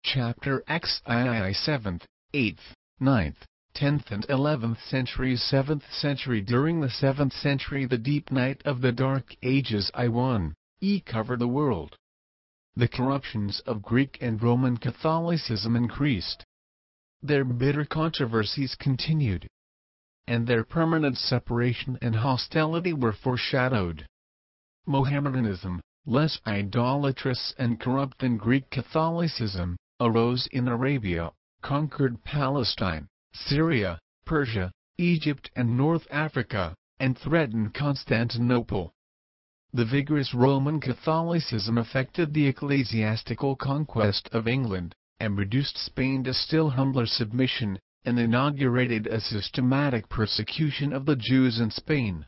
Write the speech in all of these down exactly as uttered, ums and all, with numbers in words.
Chapter Xii seventh, eighth, ninth, tenth and eleventh centuries seventh century During the seventh century the deep night of the Dark Ages I one, E covered the world. The corruptions of Greek and Roman Catholicism increased. Their bitter controversies continued. And their permanent separation and hostility were foreshadowed. Mohammedanism, less idolatrous and corrupt than Greek Catholicism, arose in Arabia, conquered Palestine, Syria, Persia, Egypt and North Africa, and threatened Constantinople. The vigorous Roman Catholicism affected the ecclesiastical conquest of England, and reduced Spain to still humbler submission, and inaugurated a systematic persecution of the Jews in Spain.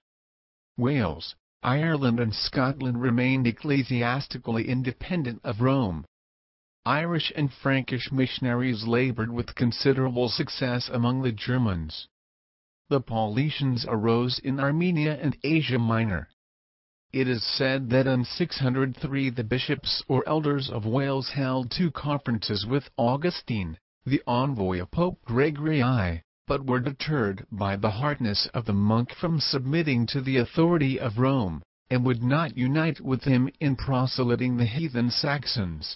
Wales, Ireland and Scotland remained ecclesiastically independent of Rome. Irish and Frankish missionaries labored with considerable success among the Germans. The Paulicians arose in Armenia and Asia Minor. It is said that in six hundred three the bishops or elders of Wales held two conferences with Augustine, the envoy of Pope Gregory I, but were deterred by the hardness of the monk from submitting to the authority of Rome, and would not unite with him in proselyting the heathen Saxons.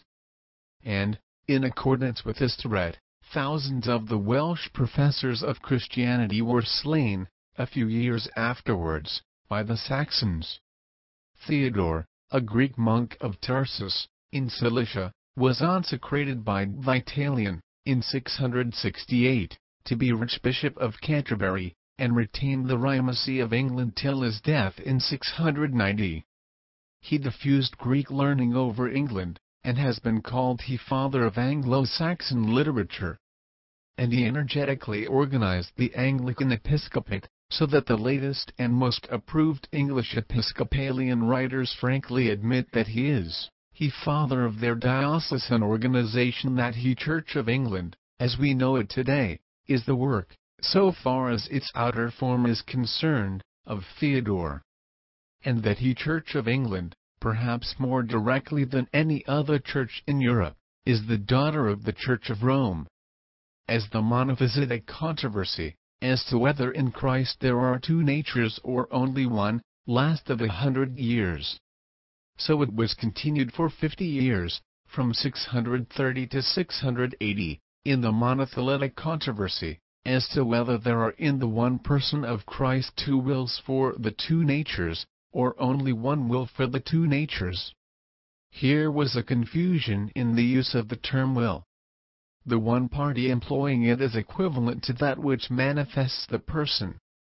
And, in accordance with this threat, thousands of the Welsh professors of Christianity were slain, a few years afterwards, by the Saxons. Theodore, a Greek monk of Tarsus, in Cilicia, was consecrated by Vitalian, in six hundred sixty-eight, to be Archbishop of Canterbury, and retained the primacy of England till his death in six hundred ninety. He diffused Greek learning over England, and has been called the father of Anglo-Saxon literature. And he energetically organized the Anglican episcopate, so that the latest and most approved English Episcopalian writers frankly admit that he is he father of their diocesan organization. That he Church of England, as we know it today, is the work, so far as its outer form is concerned, of Theodore. And that he Church of England, perhaps more directly than any other church in Europe, is the daughter of the Church of Rome. As the monophysitic controversy, as to whether in Christ there are two natures or only one, lasted a hundred years. So it was continued for fifty years, from six hundred thirty to six hundred eighty, in the monothyletic controversy, as to whether there are in the one person of Christ two wills for the two natures, or only one will for the two natures. Here was a confusion in the use of the term will. The one party employing it as equivalent to that which manifests the person.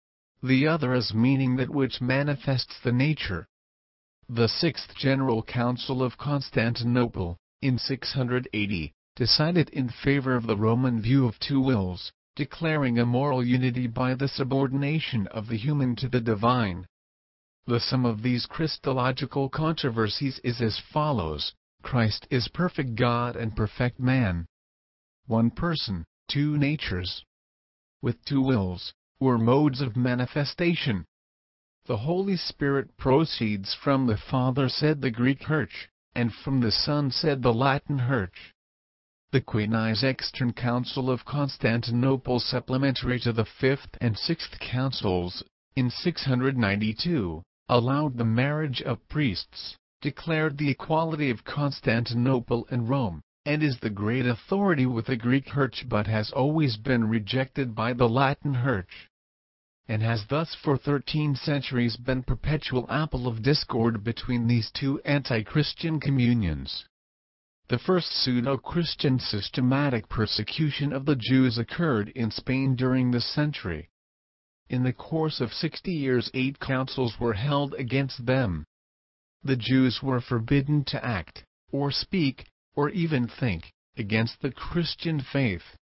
The other as meaning that which manifests the nature. The Sixth General Council of Constantinople, in six hundred eighty, decided in favor of the Roman view of two wills, declaring a moral unity by the subordination of the human to the divine. The sum of these Christological controversies is as follows: Christ is perfect God and perfect man. One person, two natures. With two wills, or modes of manifestation. The Holy Spirit proceeds from the Father, said the Greek Church, and from the Son, said the Latin Church. The Quasi-Extern Council of Constantinople, supplementary to the Fifth and Sixth Councils, in six hundred ninety-two, allowed the marriage of priests, declared the equality of Constantinople and Rome, and is the great authority with the Greek Church, but has always been rejected by the Latin Church, and has thus for thirteen centuries been perpetual apple of discord between these two anti-Christian communions. The first pseudo-Christian systematic persecution of the Jews occurred in Spain during this century. In the course of sixty years eight councils were held against them. The Jews were forbidden to act, or speak, or even think, against the Christian faith.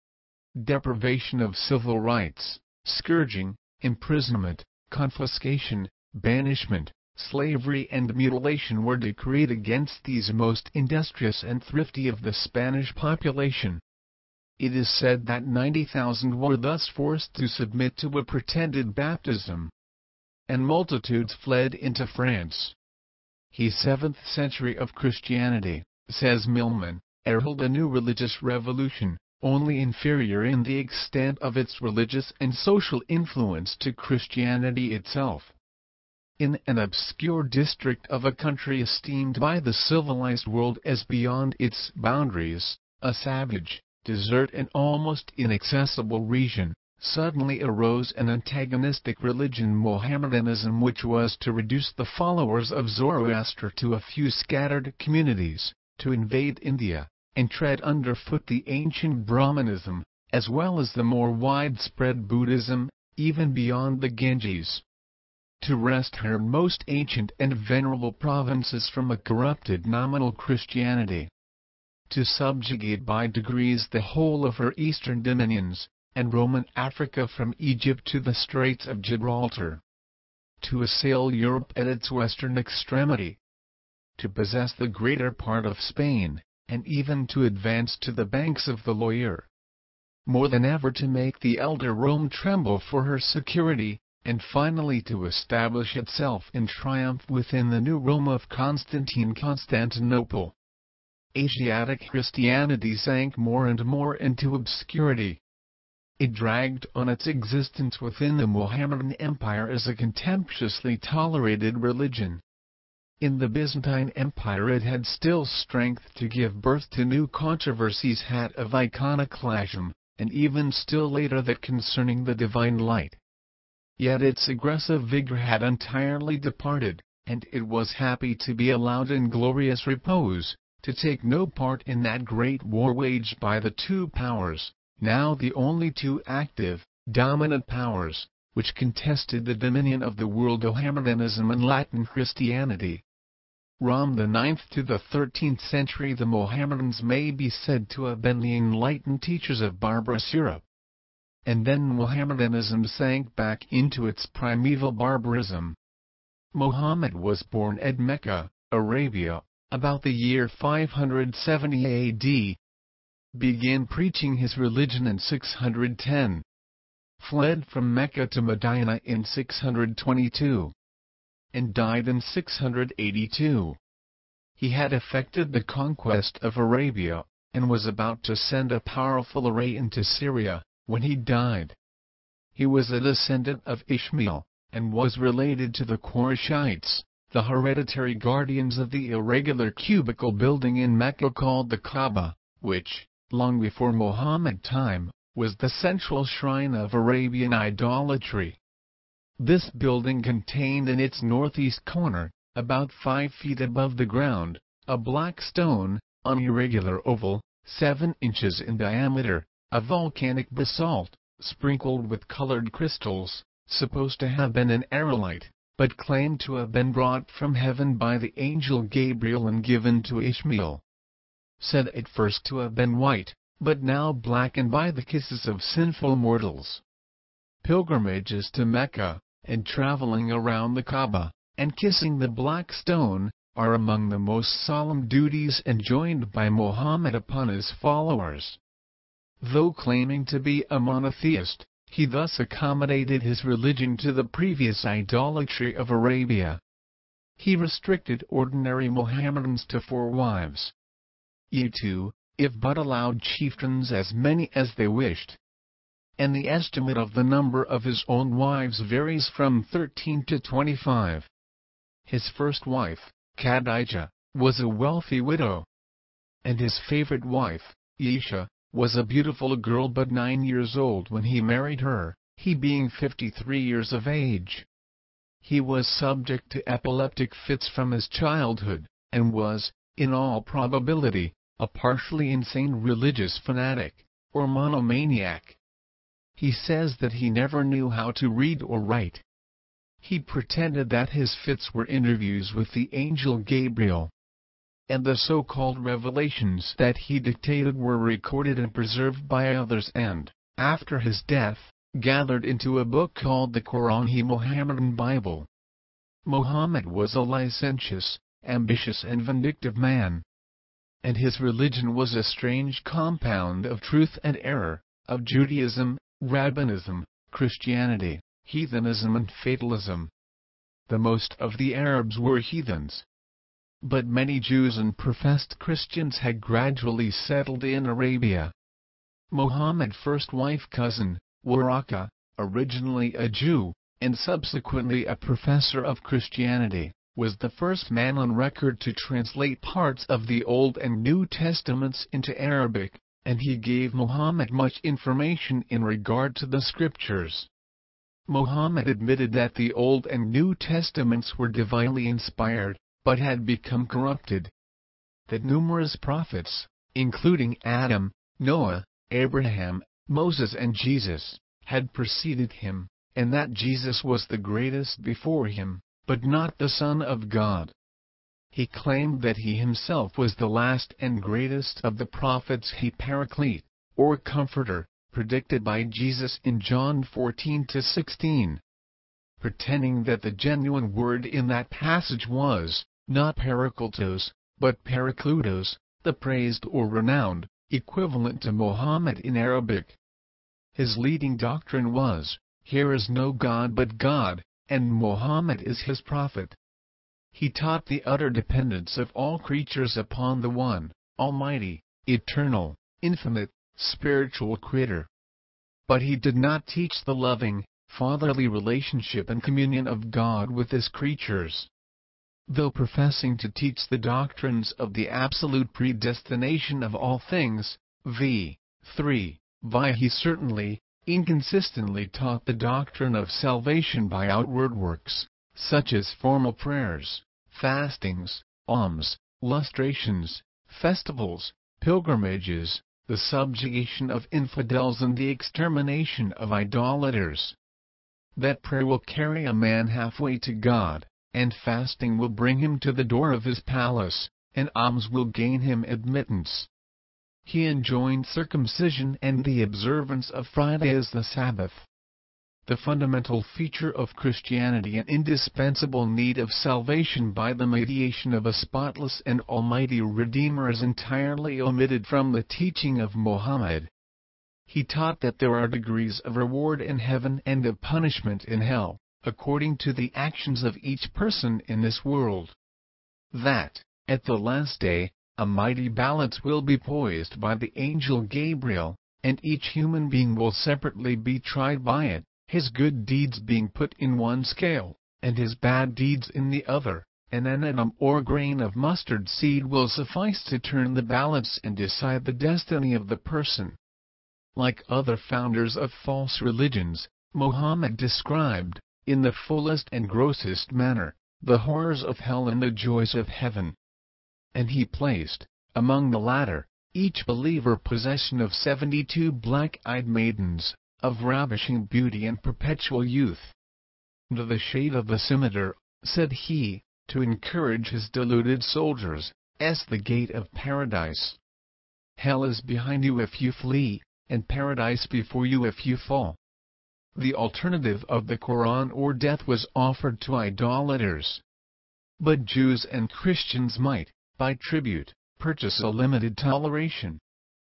Deprivation of civil rights, scourging, imprisonment, confiscation, banishment, slavery and mutilation were decreed against these most industrious and thrifty of the Spanish population. It is said that ninety thousand were thus forced to submit to a pretended baptism. And multitudes fled into France. The seventh century of Christianity, says Milman, heralded a new religious revolution, only inferior in the extent of its religious and social influence to Christianity itself. In an obscure district of a country esteemed by the civilized world as beyond its boundaries, a savage, desert and almost inaccessible region, suddenly arose an antagonistic religion, Mohammedanism, which was to reduce the followers of Zoroaster to a few scattered communities, to invade India, and tread underfoot the ancient Brahmanism, as well as the more widespread Buddhism, even beyond the Ganges. To wrest her most ancient and venerable provinces from a corrupted nominal Christianity. To subjugate by degrees the whole of her eastern dominions, and Roman Africa from Egypt to the Straits of Gibraltar. To assail Europe at its western extremity. To possess the greater part of Spain, and even to advance to the banks of the Loire. More than ever to make the elder Rome tremble for her security, and finally to establish itself in triumph within the new Rome of Constantine Constantinople. Asiatic Christianity sank more and more into obscurity. It dragged on its existence within the Mohammedan Empire as a contemptuously tolerated religion. In the Byzantine Empire it had still strength to give birth to new controversies had of iconoclasm, and even still later that concerning the divine light. Yet its aggressive vigor had entirely departed, and it was happy to be allowed in glorious repose, to take no part in that great war waged by the two powers, now the only two active, dominant powers, which contested the dominion of the world, Mohammedanism and Latin Christianity. From the ninth to the thirteenth century the Mohammedans may be said to have been the enlightened teachers of barbarous Europe. And then Mohammedanism sank back into its primeval barbarism. Muhammad was born at Mecca, Arabia, about the year five hundred seventy A D. Began preaching his religion in six hundred ten. Fled from Mecca to Medina in six hundred twenty-two. And died in six hundred eighty-two. He had effected the conquest of Arabia, and was about to send a powerful array into Syria, when he died. He was a descendant of Ishmael, and was related to the Qurayshites, the hereditary guardians of the irregular cubical building in Mecca called the Kaaba, which, long before Muhammad time, was the central shrine of Arabian idolatry. This building contained in its northeast corner, about five feet above the ground, a black stone, an irregular oval, seven inches in diameter, a volcanic basalt, sprinkled with colored crystals, supposed to have been an aerolite, but claimed to have been brought from heaven by the angel Gabriel and given to Ishmael. Said at first to have been white, but now blackened by the kisses of sinful mortals. Pilgrimages to Mecca, and traveling around the Kaaba, and kissing the black stone, are among the most solemn duties enjoined by Muhammad upon his followers. Though claiming to be a monotheist, he thus accommodated his religion to the previous idolatry of Arabia. He restricted ordinary Mohammedans to four wives. E two, if but allowed chieftains as many as they wished. And the estimate of the number of his own wives varies from thirteen to twenty-five. His first wife, Khadijah, was a wealthy widow. And his favorite wife, Aisha, was a beautiful girl but nine years old when he married her, he being fifty-three years of age. He was subject to epileptic fits from his childhood, and was, in all probability, a partially insane religious fanatic, or monomaniac. He says that he never knew how to read or write. He pretended that his fits were interviews with the angel Gabriel. And the so-called revelations that he dictated were recorded and preserved by others and, after his death, gathered into a book called the Quran, the Mohammedan Bible. Muhammad was a licentious, ambitious and vindictive man. And his religion was a strange compound of truth and error, of Judaism, Rabbinism, Christianity, heathenism and fatalism. The most of the Arabs were heathens. but many Jews and professed Christians had gradually settled in Arabia. Muhammad's first wife cousin, Waraka, originally a Jew, and subsequently a professor of Christianity, was the first man on record to translate parts of the Old and New Testaments into Arabic, and he gave Muhammad much information in regard to the scriptures. Muhammad admitted that the Old and New Testaments were divinely inspired, but had become corrupted. That numerous prophets, including Adam, Noah, Abraham, Moses and Jesus, had preceded him, and that Jesus was the greatest before him, but not the Son of God. He claimed that he himself was the last and greatest of the prophets, he Paraclete, or Comforter, predicted by Jesus in John fourteen to sixteen. Pretending that the genuine word in that passage was, not Parakletos, but Paraklutos, the praised or renowned, equivalent to Muhammad in Arabic. His leading doctrine was, "There is no God but God, and Muhammad is his prophet." He taught the utter dependence of all creatures upon the one, almighty, eternal, infinite, spiritual Creator. But he did not teach the loving, fatherly relationship and communion of God with his creatures. Though professing to teach the doctrines of the absolute predestination of all things, v. three, vi he certainly, inconsistently taught the doctrine of salvation by outward works, such as formal prayers, fastings, alms, lustrations, festivals, pilgrimages, the subjugation of infidels and the extermination of idolaters. That prayer will carry a man halfway to God, and fasting will bring him to the door of his palace, and alms will gain him admittance. He enjoined circumcision and the observance of Friday as the Sabbath. The fundamental feature of Christianity and indispensable need of salvation by the mediation of a spotless and almighty Redeemer is entirely omitted from the teaching of Muhammad. He taught that there are degrees of reward in heaven and of punishment in hell, according to the actions of each person in this world. That, at the last day, a mighty balance will be poised by the angel Gabriel, and each human being will separately be tried by it, his good deeds being put in one scale, and his bad deeds in the other, and an atom or grain of mustard seed will suffice to turn the balance and decide the destiny of the person. Like other founders of false religions, Muhammad described, in the fullest and grossest manner, the horrors of hell and the joys of heaven. And he placed, among the latter, each believer possession of seventy-two black-eyed maidens, of ravishing beauty and perpetual youth. "To the shade of the scimitar," said he, to encourage his deluded soldiers, "s the gate of paradise. Hell is behind you if you flee, and paradise before you if you fall." The alternative of the Quran or death was offered to idolaters. But Jews and Christians might, by tribute, purchase a limited toleration.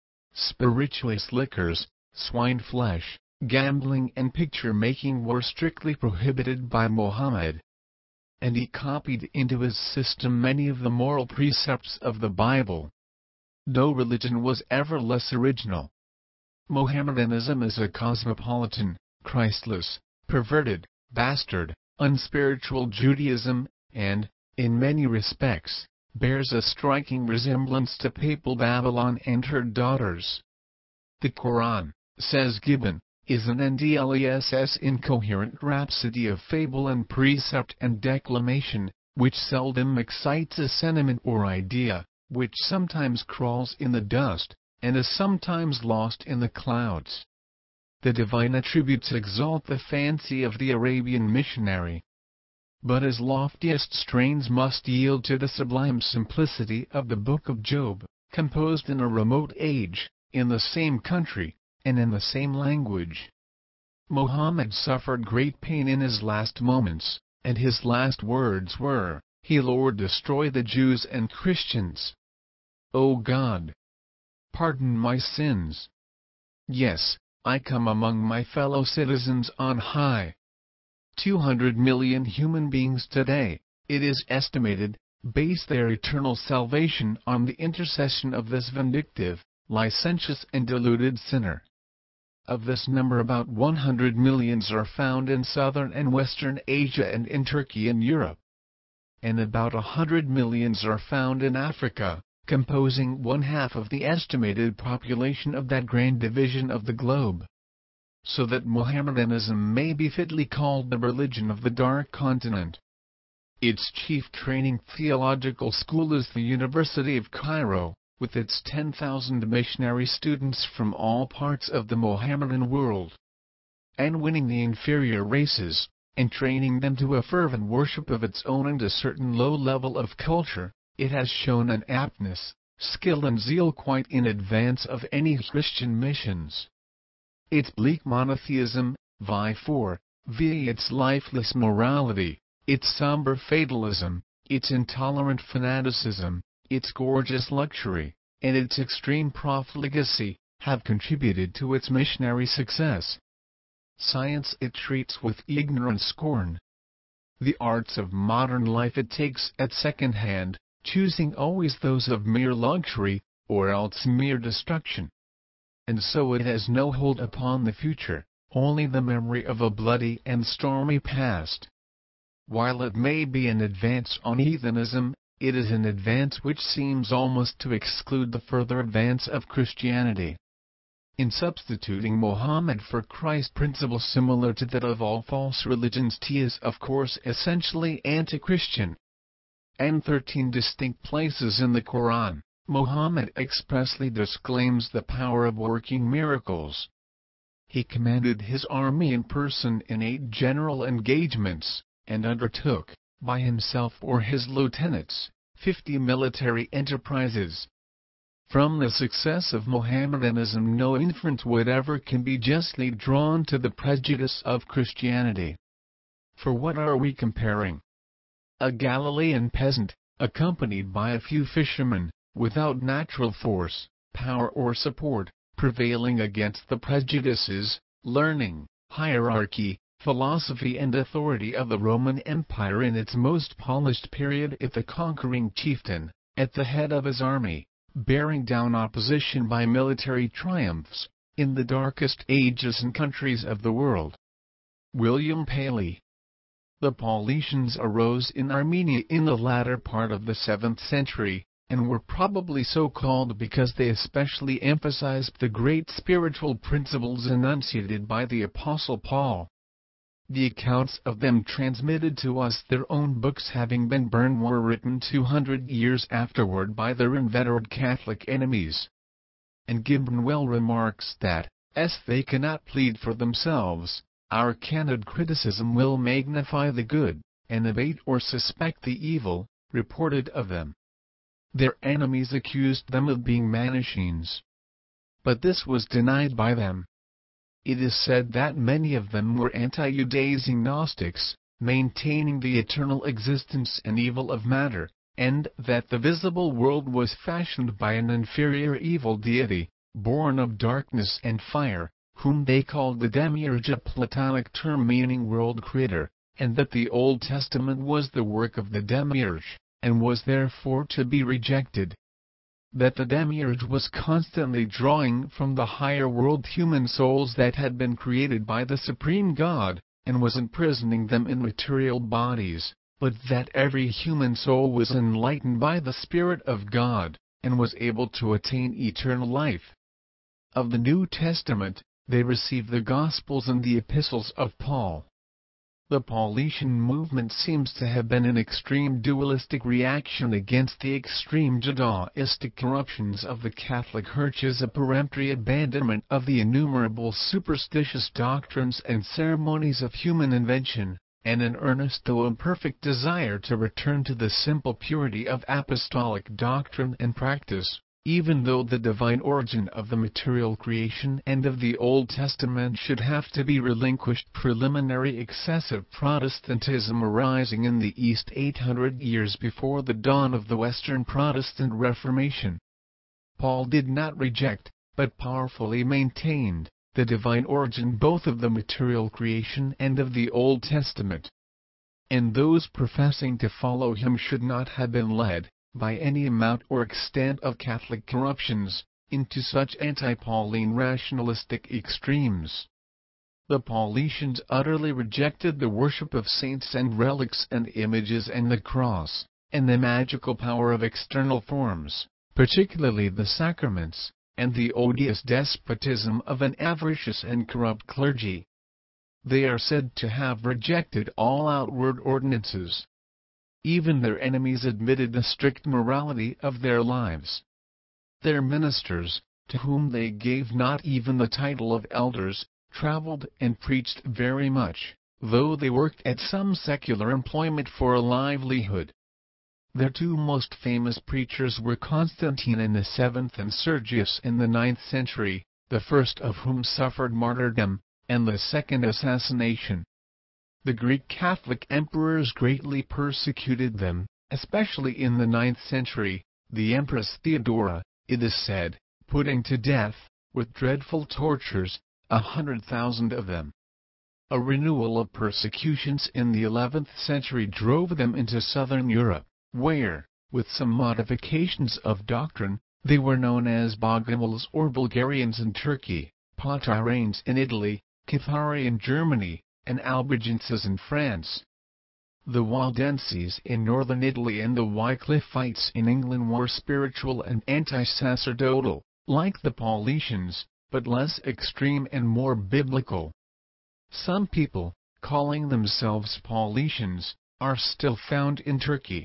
Spirituous liquors, swine flesh, gambling and picture-making were strictly prohibited by Muhammad. And he copied into his system many of the moral precepts of the Bible. No religion was ever less original. Mohammedanism is a cosmopolitan, Christless, perverted, bastard, unspiritual Judaism, and, in many respects, bears a striking resemblance to Papal Babylon and her daughters. The Quran, says Gibbon, is an endless incoherent rhapsody of fable and precept and declamation, which seldom excites a sentiment or idea, which sometimes crawls in the dust, and is sometimes lost in the clouds. The divine attributes exalt the fancy of the Arabian missionary. But his loftiest strains must yield to the sublime simplicity of the Book of Job, composed in a remote age, in the same country, and in the same language. Muhammad suffered great pain in his last moments, and his last words were, "He Lord destroy the Jews and Christians. O God, pardon my sins. Yes, I come among my fellow citizens on high." two hundred million human beings today, it is estimated, base their eternal salvation on the intercession of this vindictive, licentious and deluded sinner. Of this number about one hundred millions are found in southern and western Asia and in Turkey and Europe. And about a hundred millions are found in Africa, composing one half of the estimated population of that grand division of the globe. So that Mohammedanism may be fitly called the religion of the Dark Continent. Its chief training theological school is the University of Cairo, with its ten thousand missionary students from all parts of the Mohammedan world. And winning the inferior races, and training them to a fervent worship of its own and a certain low level of culture, it has shown an aptness, skill and zeal quite in advance of any Christian missions. Its bleak monotheism, vie for, via its lifeless morality, its somber fatalism, its intolerant fanaticism, its gorgeous luxury, and its extreme profligacy, have contributed to its missionary success. Science it treats with ignorant scorn. The arts of modern life it takes at second hand, choosing always those of mere luxury, or else mere destruction. And so it has no hold upon the future, only the memory of a bloody and stormy past. While it may be an advance on heathenism, it is an advance which seems almost to exclude the further advance of Christianity. In substituting Mohammed for Christ, principles similar to that of all false religions, he is of course essentially anti-Christian. And thirteen distinct places in the Quran, Mohammed expressly disclaims the power of working miracles. He commanded his army in person in eight general engagements, and undertook, by himself or his lieutenants, fifty military enterprises. From the success of Mohammedanism no inference whatever can be justly drawn to the prejudice of Christianity. For what are we comparing? A Galilean peasant, accompanied by a few fishermen, without natural force, power or support, prevailing against the prejudices, learning, hierarchy, philosophy and authority of the Roman Empire in its most polished period, if the conquering chieftain, at the head of his army, bearing down opposition by military triumphs, in the darkest ages and countries of the world. William Paley. The Paulicians arose in Armenia in the latter part of the seventh century, and were probably so called because they especially emphasized the great spiritual principles enunciated by the Apostle Paul. The accounts of them transmitted to us, their own books having been burned, were written two hundred years afterward by their inveterate Catholic enemies. And Gibbon well remarks that, as they cannot plead for themselves, our candid criticism will magnify the good, and abate or suspect the evil, reported of them. Their enemies accused them of being Manicheans. But this was denied by them. It is said that many of them were anti-Judaizing Gnostics, maintaining the eternal existence and evil of matter, and that the visible world was fashioned by an inferior evil deity, born of darkness and fire, whom they called the Demiurge, a Platonic term meaning world creator, and that the Old Testament was the work of the Demiurge, and was therefore to be rejected. That the Demiurge was constantly drawing from the higher world human souls that had been created by the Supreme God, and was imprisoning them in material bodies, but that every human soul was enlightened by the Spirit of God, and was able to attain eternal life. Of the New Testament, they received the Gospels and the Epistles of Paul. The Paulician movement seems to have been an extreme dualistic reaction against the extreme Judaistic corruptions of the Catholic Church's, a peremptory abandonment of the innumerable superstitious doctrines and ceremonies of human invention, and an earnest though imperfect desire to return to the simple purity of apostolic doctrine and practice. Even though the divine origin of the material creation and of the Old Testament should have to be relinquished, preliminary excessive Protestantism arising in the East eight hundred years before the dawn of the Western Protestant Reformation. Paul did not reject, but powerfully maintained, the divine origin both of the material creation and of the Old Testament. and those professing to follow him should not have been led, by any amount or extent of Catholic corruptions, into such anti-Pauline rationalistic extremes. The Paulicians utterly rejected the worship of saints and relics and images and the cross, and the magical power of external forms, particularly the sacraments, and the odious despotism of an avaricious and corrupt clergy. They are said to have rejected all outward ordinances. Even their enemies admitted the strict morality of their lives. Their ministers, to whom they gave not even the title of elders, traveled and preached very much, though they worked at some secular employment for a livelihood. Their two most famous preachers were Constantine in the seventh and Sergius in the ninth century, the first of whom suffered martyrdom, and the second assassination. The Greek Catholic emperors greatly persecuted them, especially in the ninth century, the Empress Theodora, it is said, putting to death, with dreadful tortures, a hundred thousand of them. A renewal of persecutions in the eleventh century drove them into southern Europe, where, with some modifications of doctrine, they were known as Bogomils or Bulgarians in Turkey, Potiranes in Italy, Cathari in Germany, and Albigenses in France. The Waldenses in northern Italy and the Wycliffites in England were spiritual and anti-sacerdotal, like the Paulicians, but less extreme and more biblical. Some people, calling themselves Paulicians, are still found in Turkey.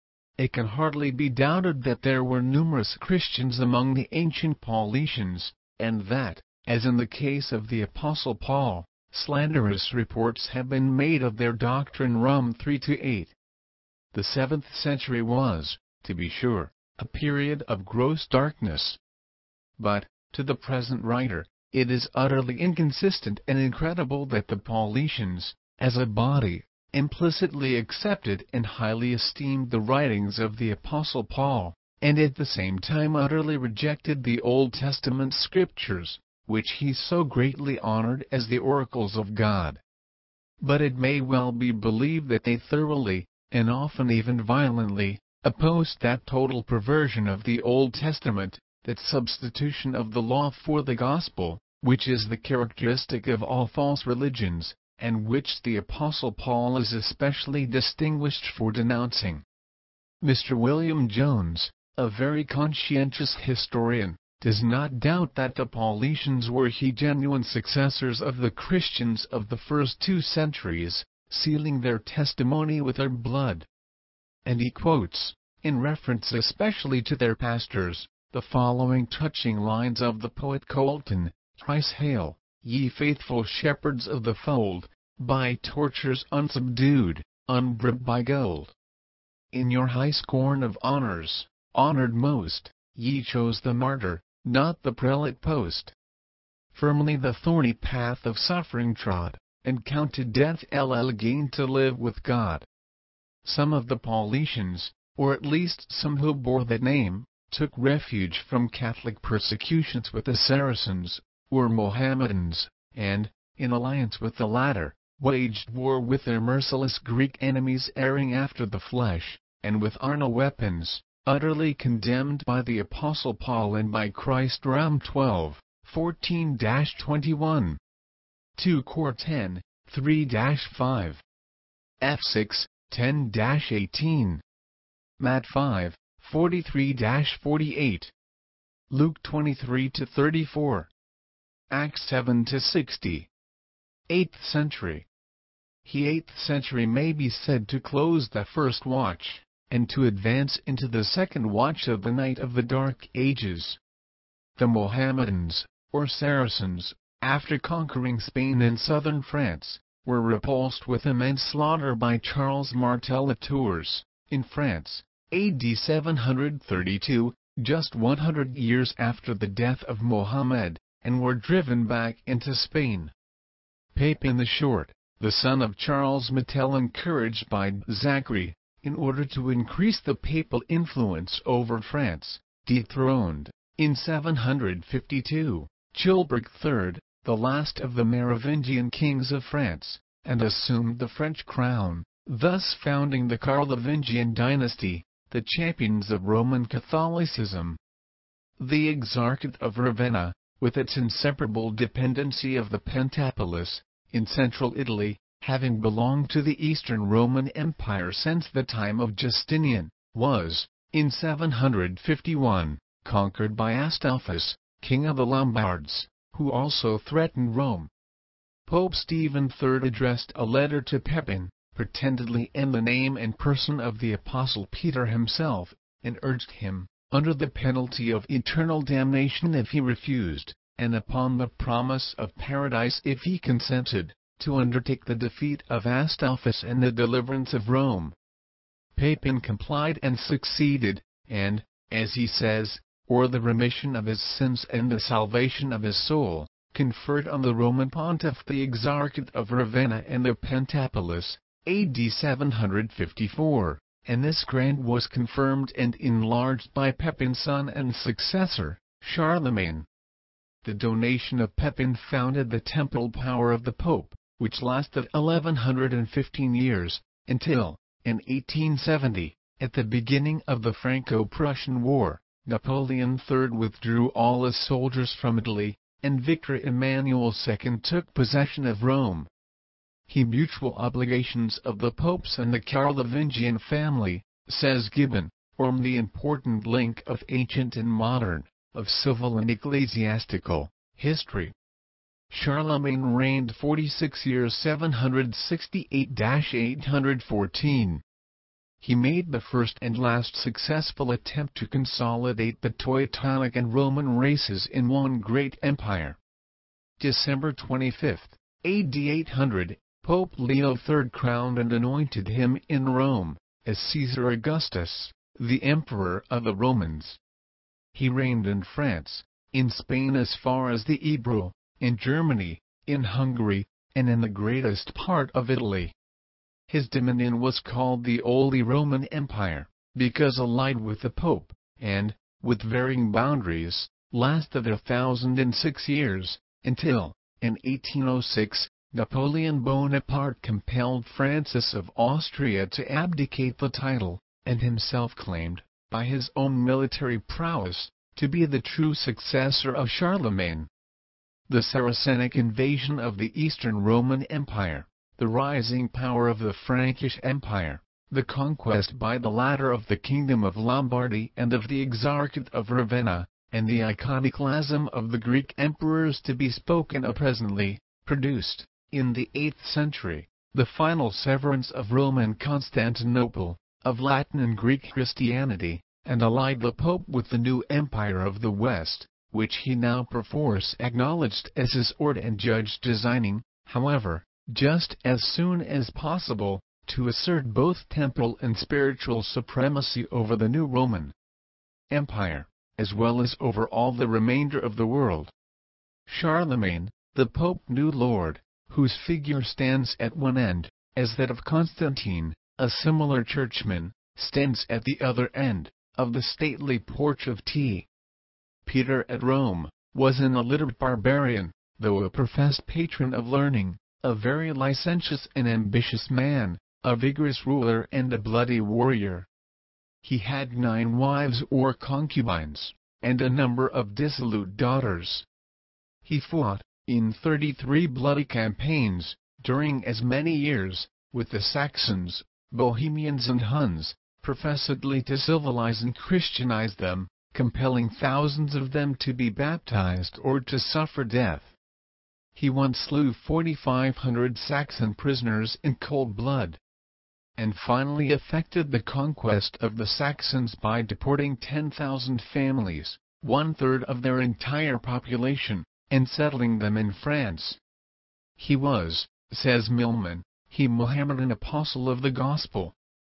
It can hardly be doubted that there were numerous Christians among the ancient Paulicians, and that, as in the case of the Apostle Paul, slanderous reports have been made of their doctrine. Rom three to eight. The seventh century was, to be sure, a period of gross darkness. But, to the present writer, it is utterly inconsistent and incredible that the Paulicians, as a body, implicitly accepted and highly esteemed the writings of the Apostle Paul, and at the same time utterly rejected the Old Testament scriptures, which he so greatly honored as the oracles of God. But it may well be believed that they thoroughly, and often even violently, opposed that total perversion of the Old Testament, that substitution of the law for the gospel, which is the characteristic of all false religions, and which the Apostle Paul is especially distinguished for denouncing. Mister William Jones, a very conscientious historian, does not doubt that the Paulicians were he genuine successors of the Christians of the first two centuries, sealing their testimony with their blood. And he quotes, in reference especially to their pastors, the following touching lines of the poet Colton: "Thrice hail, ye faithful shepherds of the fold, by tortures unsubdued, unbribed by gold. In your high scorn of honors, honored most, ye chose the martyr, not the prelate post. Firmly the thorny path of suffering trod, and counted death ll gain to live with God." Some of the Paulicians, or at least some who bore that name, took refuge from Catholic persecutions with the Saracens, or Mohammedans, and, in alliance with the latter, waged war with their merciless Greek enemies erring after the flesh, and with carnal weapons, utterly condemned by the Apostle Paul and by Christ. Rom twelve, fourteen to twenty-one. two Cor ten, three to five. F six, ten to eighteen. Matt five, forty-three to forty-eight. Luke twenty-three to thirty-four. Acts seven to sixty. eighth century. The eighth century may be said to close the first watch, and to advance into the second watch of the night of the Dark Ages. The Mohammedans, or Saracens, after conquering Spain and southern France, were repulsed with immense slaughter by Charles Martel at Tours, in France, A D seven thirty-two, just one hundred years after the death of Mohammed, and were driven back into Spain. Pepin the Short, the son of Charles Martel, encouraged by Zachary, in order to increase the papal influence over France, dethroned, in seven fifty-two, Chilbric the third, the last of the Merovingian kings of France, and assumed the French crown, thus founding the Carlovingian dynasty, the champions of Roman Catholicism. The Exarchate of Ravenna, with its inseparable dependency of the Pentapolis, in central Italy, having belonged to the Eastern Roman Empire since the time of Justinian, was, in seven hundred fifty-one, conquered by Astolphus, king of the Lombards, who also threatened Rome. Pope Stephen the third addressed a letter to Pepin, pretendedly in the name and person of the Apostle Peter himself, and urged him, under the penalty of eternal damnation if he refused, and upon the promise of paradise if he consented, to undertake the defeat of Astolphus and the deliverance of Rome. Pepin complied and succeeded, and, as he says, or the remission of his sins and the salvation of his soul, conferred on the Roman Pontiff the Exarchate of Ravenna and the Pentapolis, A D seven hundred fifty-four, and this grant was confirmed and enlarged by Pepin's son and successor, Charlemagne. The donation of Pepin founded the temporal power of the Pope, which lasted eleven fifteen years, until, in eighteen seventy, at the beginning of the Franco-Prussian War, Napoleon the third withdrew all his soldiers from Italy, and Victor Emmanuel the second took possession of Rome. The mutual obligations of the popes and the Carlovingian family, says Gibbon, form the important link of ancient and modern, of civil and ecclesiastical, history. Charlemagne reigned forty-six years seven hundred sixty-eight to eight hundred fourteen. He made the first and last successful attempt to consolidate the Teutonic and Roman races in one great empire. December twenty-fifth, A D eight hundred, Pope Leo the third crowned and anointed him in Rome, as Caesar Augustus, the Emperor of the Romans. He reigned in France, in Spain as far as the Ebro, in Germany, in Hungary, and in the greatest part of Italy. His dominion was called the Holy Roman Empire, because allied with the Pope, and, with varying boundaries, lasted a thousand and six years, until, in eighteen oh six, Napoleon Bonaparte compelled Francis of Austria to abdicate the title, and himself claimed, by his own military prowess, to be the true successor of Charlemagne. The Saracenic invasion of the Eastern Roman Empire, the rising power of the Frankish Empire, the conquest by the latter of the Kingdom of Lombardy and of the Exarchate of Ravenna, and the iconoclasm of the Greek emperors to be spoken of presently, produced, in the eighth century, the final severance of Rome and Constantinople, of Latin and Greek Christianity, and allied the Pope with the new empire of the West, which he now perforce acknowledged as his lord and judge, designing, however, just as soon as possible, to assert both temporal and spiritual supremacy over the new Roman Empire, as well as over all the remainder of the world. Charlemagne, the Pope new lord, whose figure stands at one end, as that of Constantine, a similar churchman, stands at the other end, of the stately porch of T. Peter at Rome, was an illiterate barbarian, though a professed patron of learning, a very licentious and ambitious man, a vigorous ruler and a bloody warrior. He had nine wives or concubines, and a number of dissolute daughters. He fought, in thirty-three bloody campaigns, during as many years, with the Saxons, Bohemians and Huns, professedly to civilize and Christianize them, compelling thousands of them to be baptized or to suffer death. He once slew forty-five hundred Saxon prisoners in cold blood, and finally effected the conquest of the Saxons by deporting ten thousand families, one-third of their entire population, and settling them in France. He was, says Milman, he Mohammedan apostle of the gospel.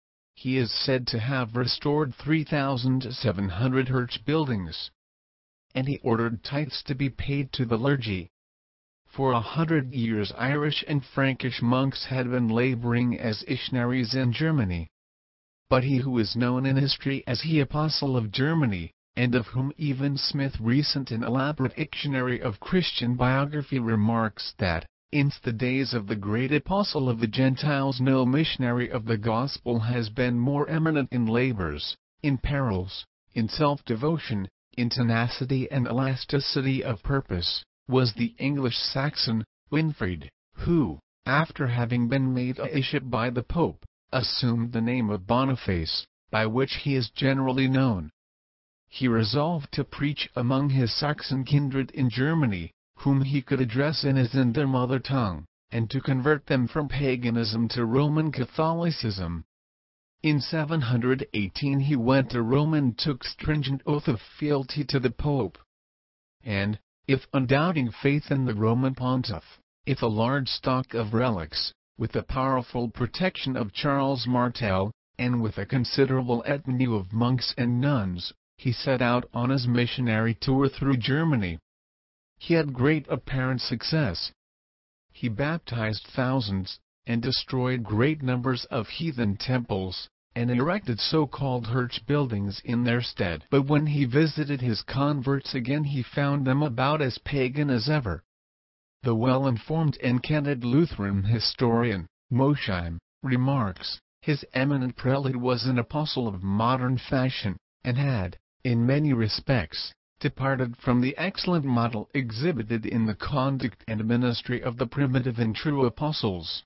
He is said to have restored three thousand seven hundred church buildings, and he ordered tithes to be paid to the clergy. For a hundred years Irish and Frankish monks had been laboring as missionaries in Germany. But he who is known in history as the Apostle of Germany, and of whom even Smith recent and elaborate dictionary of Christian biography remarks that, Since the days of the great apostle of the Gentiles, no missionary of the gospel has been more eminent in labors, in perils, in self-devotion, in tenacity and elasticity of purpose, was the English Saxon, Winfrid, who, after having been made a bishop by the Pope, assumed the name of Boniface, by which he is generally known. He resolved to preach among his Saxon kindred in Germany, whom he could address in his and their mother tongue, and to convert them from paganism to Roman Catholicism. In seven hundred eighteen he went to Rome and took stringent oath of fealty to the Pope. And, if undoubting faith in the Roman Pontiff, if a large stock of relics, with the powerful protection of Charles Martel, and with a considerable retinue of monks and nuns, he set out on his missionary tour through Germany. He had great apparent success. He baptized thousands, and destroyed great numbers of heathen temples, and erected so-called church buildings in their stead. But when he visited his converts again, he found them about as pagan as ever. The well-informed and candid Lutheran historian, Mosheim, remarks, his eminent prelate was an apostle of modern fashion, and had, in many respects, departed from the excellent model exhibited in the conduct and ministry of the primitive and true apostles.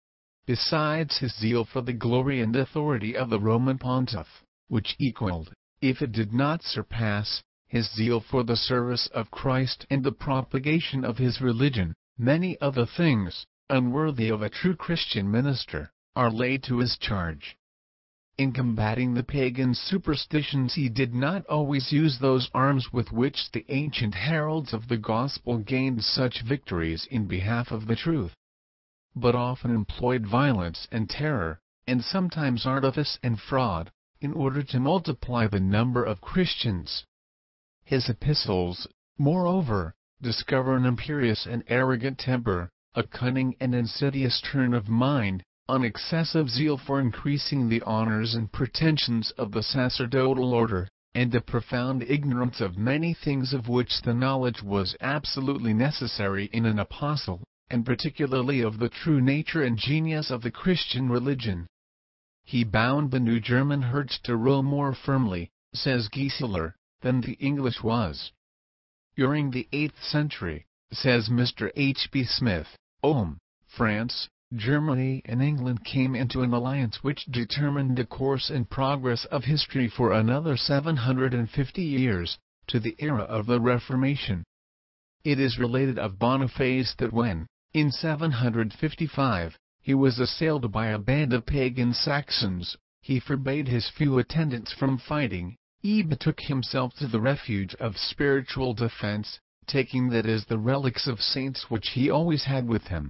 Besides his zeal for the glory and authority of the Roman Pontiff, which equaled, if it did not surpass, his zeal for the service of Christ and the propagation of his religion, many other things, unworthy of a true Christian minister, are laid to his charge. In combating the pagan superstitions he did not always use those arms with which the ancient heralds of the gospel gained such victories in behalf of the truth, but often employed violence and terror, and sometimes artifice and fraud, in order to multiply the number of Christians. His epistles, moreover, discover an imperious and arrogant temper, a cunning and insidious turn of mind, an excessive zeal for increasing the honors and pretensions of the sacerdotal order, and a profound ignorance of many things of which the knowledge was absolutely necessary in an apostle, and particularly of the true nature and genius of the Christian religion. He bound the new German Church to Rome more firmly, says Gieseler, than the English was. During the eighth century, says Mister H B Smith, Ulm, France, Germany and England came into an alliance which determined the course and progress of history for another seven hundred fifty years, to the era of the Reformation. It is related of Boniface that when, in seven hundred fifty-five, he was assailed by a band of pagan Saxons, he forbade his few attendants from fighting, he betook himself to the refuge of spiritual defense, taking that as the relics of saints which he always had with him.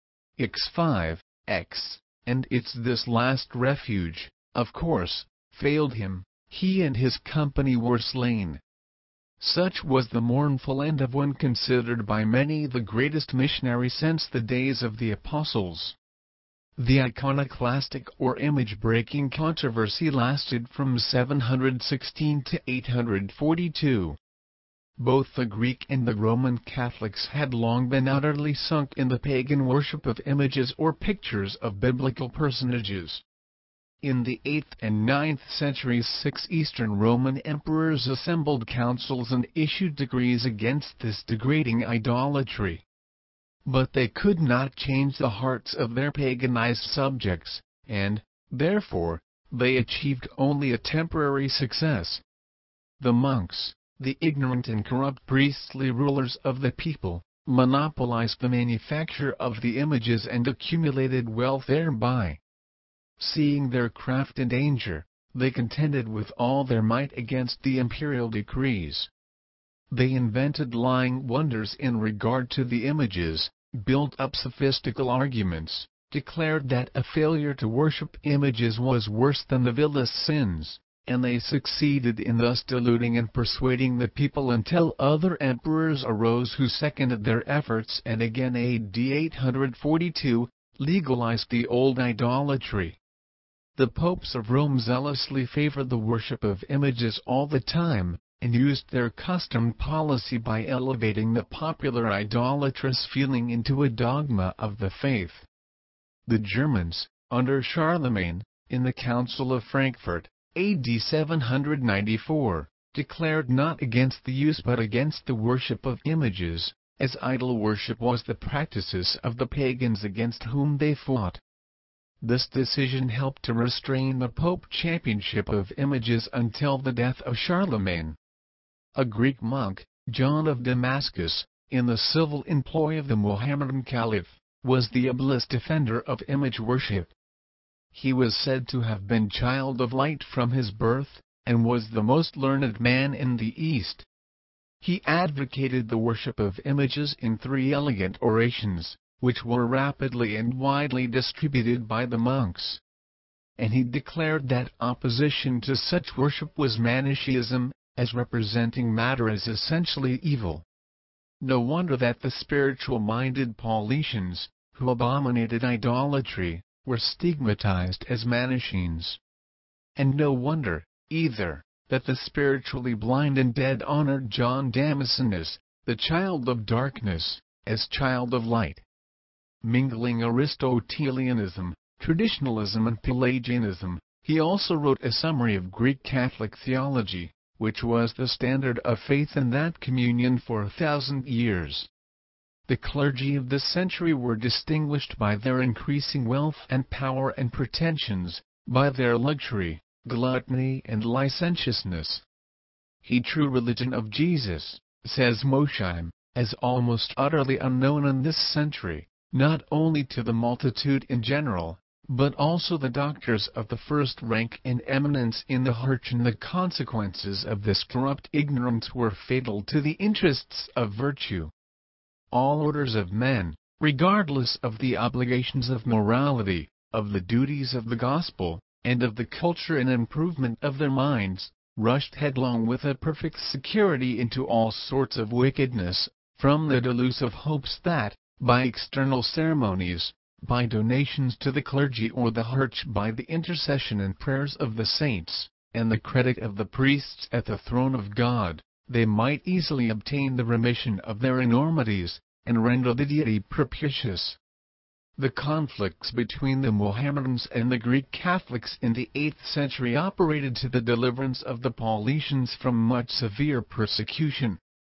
X five, X, and it's this last refuge, of course, failed him, he and his company were slain. Such was the mournful end of one considered by many the greatest missionary since the days of the apostles. The iconoclastic or image-breaking controversy lasted from seven hundred sixteen to eight hundred forty-two. Both the Greek and the Roman Catholics had long been utterly sunk in the pagan worship of images or pictures of biblical personages. In the eighth and ninth centuries six Eastern Roman emperors assembled councils and issued decrees against this degrading idolatry. But they could not change the hearts of their paganized subjects, and, therefore, they achieved only a temporary success. The monks, the ignorant and corrupt priestly rulers of the people, monopolized the manufacture of the images and accumulated wealth thereby. Seeing their craft in danger, they contended with all their might against the imperial decrees. They invented lying wonders in regard to the images, built up sophistical arguments, declared that a failure to worship images was worse than the vilest sins, and they succeeded in thus deluding and persuading the people until other emperors arose who seconded their efforts and again A D eight hundred forty-two, legalized the old idolatry. The popes of Rome zealously favored the worship of images all the time, and used their customed policy by elevating the popular idolatrous feeling into a dogma of the faith. The Germans, under Charlemagne, in the Council of Frankfurt, A D seven ninety-four, declared not against the use but against the worship of images, as idol worship was the practices of the pagans against whom they fought. This decision helped to restrain the Pope championship of images until the death of Charlemagne. A Greek monk, John of Damascus, in the civil employ of the Mohammedan Caliph, was the ablest defender of image worship. He was said to have been child of light from his birth, and was the most learned man in the East. He advocated the worship of images in three elegant orations, which were rapidly and widely distributed by the monks. And he declared that opposition to such worship was Manichaeism, as representing matter as essentially evil. No wonder that the spiritual-minded Paulicians, who abominated idolatry, were stigmatized as Manichaeans. And no wonder, either, that the spiritually blind and dead honored John Damascenus, the child of darkness, as child of light. Mingling Aristotelianism, traditionalism and Pelagianism, he also wrote a summary of Greek Catholic theology, which was the standard of faith in that communion for a thousand years. The clergy of this century were distinguished by their increasing wealth and power and pretensions, by their luxury, gluttony and licentiousness. The true religion of Jesus, says Mosheim, is almost utterly unknown in this century, not only to the multitude in general, but also the doctors of the first rank and eminence in the Church, and the consequences of this corrupt ignorance were fatal to the interests of virtue. All orders of men, regardless of the obligations of morality, of the duties of the gospel, and of the culture and improvement of their minds, rushed headlong with a perfect security into all sorts of wickedness, from the delusive hopes that, by external ceremonies, by donations to the clergy or the Church, by the intercession and prayers of the saints, and the credit of the priests at the throne of God, they might easily obtain the remission of their enormities, and render the deity propitious. The conflicts between the Mohammedans and the Greek Catholics in the eighth century operated to the deliverance of the Paulicians from much severe persecution.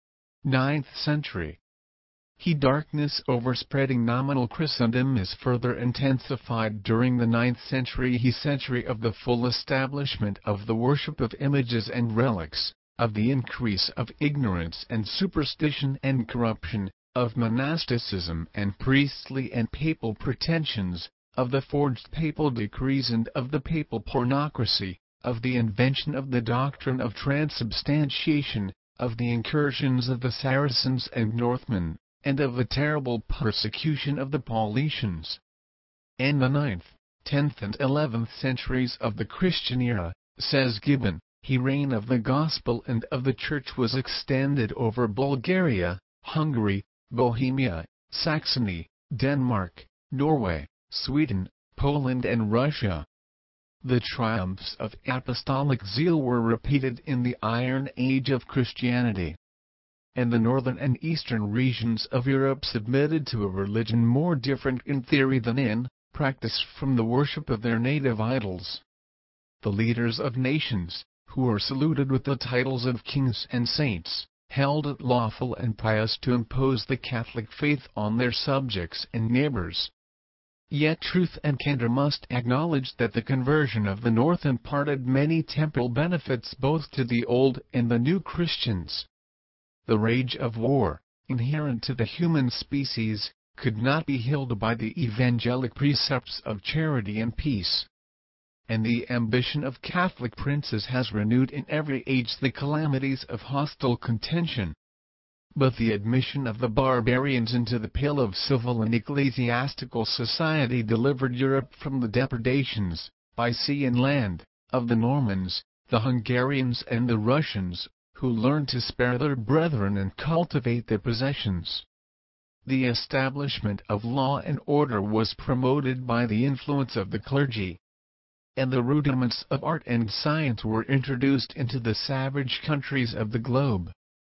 ninth century. The darkness overspreading nominal Christendom is further intensified during the ninth century, the century of the full establishment of the worship of images and relics, of the increase of ignorance and superstition and corruption, of monasticism and priestly and papal pretensions, of the forged papal decrees and of the papal pornocracy, of the invention of the doctrine of transubstantiation, of the incursions of the Saracens and Northmen, and of the terrible persecution of the Paulicians. In the ninth, tenth and eleventh centuries of the Christian era, says Gibbon, the reign of the Gospel and of the Church was extended over Bulgaria, Hungary, Bohemia, Saxony, Denmark, Norway, Sweden, Poland and Russia. The triumphs of apostolic zeal were repeated in the Iron Age of Christianity. And the northern and eastern regions of Europe submitted to a religion more different in theory than in practice from the worship of their native idols. The leaders of nations, who were saluted with the titles of kings and saints, held it lawful and pious to impose the Catholic faith on their subjects and neighbors. Yet truth and candor must acknowledge that the conversion of the North imparted many temporal benefits both to the old and the new Christians. The rage of war, inherent to the human species, could not be healed by the evangelic precepts of charity and peace. And the ambition of Catholic princes has renewed in every age the calamities of hostile contention. But the admission of the barbarians into the pale of civil and ecclesiastical society delivered Europe from the depredations, by sea and land, of the Normans, the Hungarians and the Russians, who learned to spare their brethren and cultivate their possessions. The establishment of law and order was promoted by the influence of the clergy. and the rudiments of art and science were introduced into the savage countries of the globe.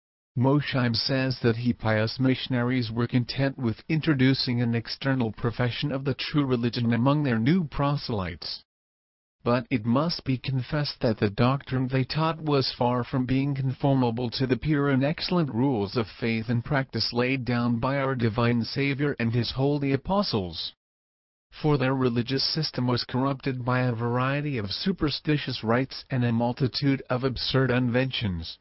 Mosheim says that he pious missionaries were content with introducing an external profession of the true religion among their new proselytes. But it must be confessed that the doctrine they taught was far from being conformable to the pure and excellent rules of faith and practice laid down by our divine Savior and his holy apostles. For their religious system was corrupted by a variety of superstitious rites and a multitude of absurd inventions.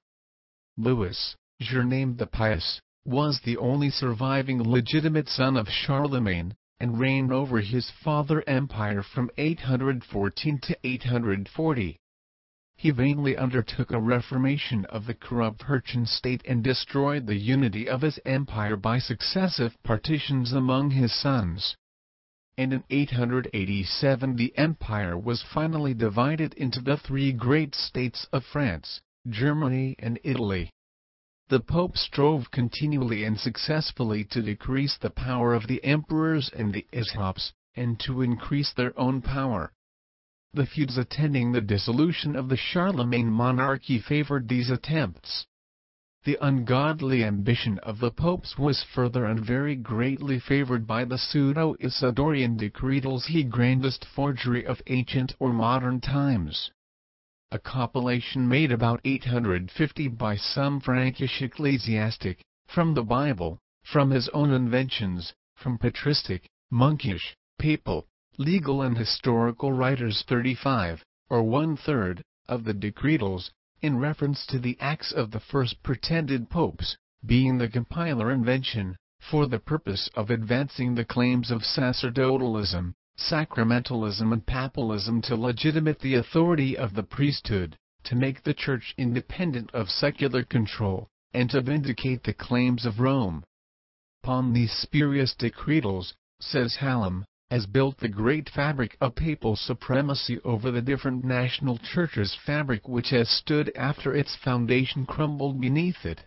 Louis, surnamed the Pious, was the only surviving legitimate son of Charlemagne, and reigned over his father empire from eight hundred fourteen to eight hundred forty. He vainly undertook a reformation of the corrupt Persian state and destroyed the unity of his empire by successive partitions among his sons. And in eight hundred eighty-seven the empire was finally divided into the three great states of France, Germany and Italy. The Pope strove continually and successfully to decrease the power of the emperors and the episcopes, and to increase their own power. The feuds attending the dissolution of the Charlemagne monarchy favored these attempts. The ungodly ambition of the popes was further and very greatly favored by the pseudo-Isidorian decretals, the grandest forgery of ancient or modern times. A compilation made about eight hundred fifty by some Frankish ecclesiastic, from the Bible, from his own inventions, from patristic, monkish, papal, legal and historical writers thirty-five, or one-third, of the decretals, in reference to the acts of the first pretended popes, being the compiler invention, for the purpose of advancing the claims of sacerdotalism, sacramentalism and papalism to legitimate the authority of the priesthood, to make the Church independent of secular control, and to vindicate the claims of Rome. Upon these spurious decretals, says Hallam, has built the great fabric of papal supremacy over the different national churches, fabric which has stood after its foundation crumbled beneath it.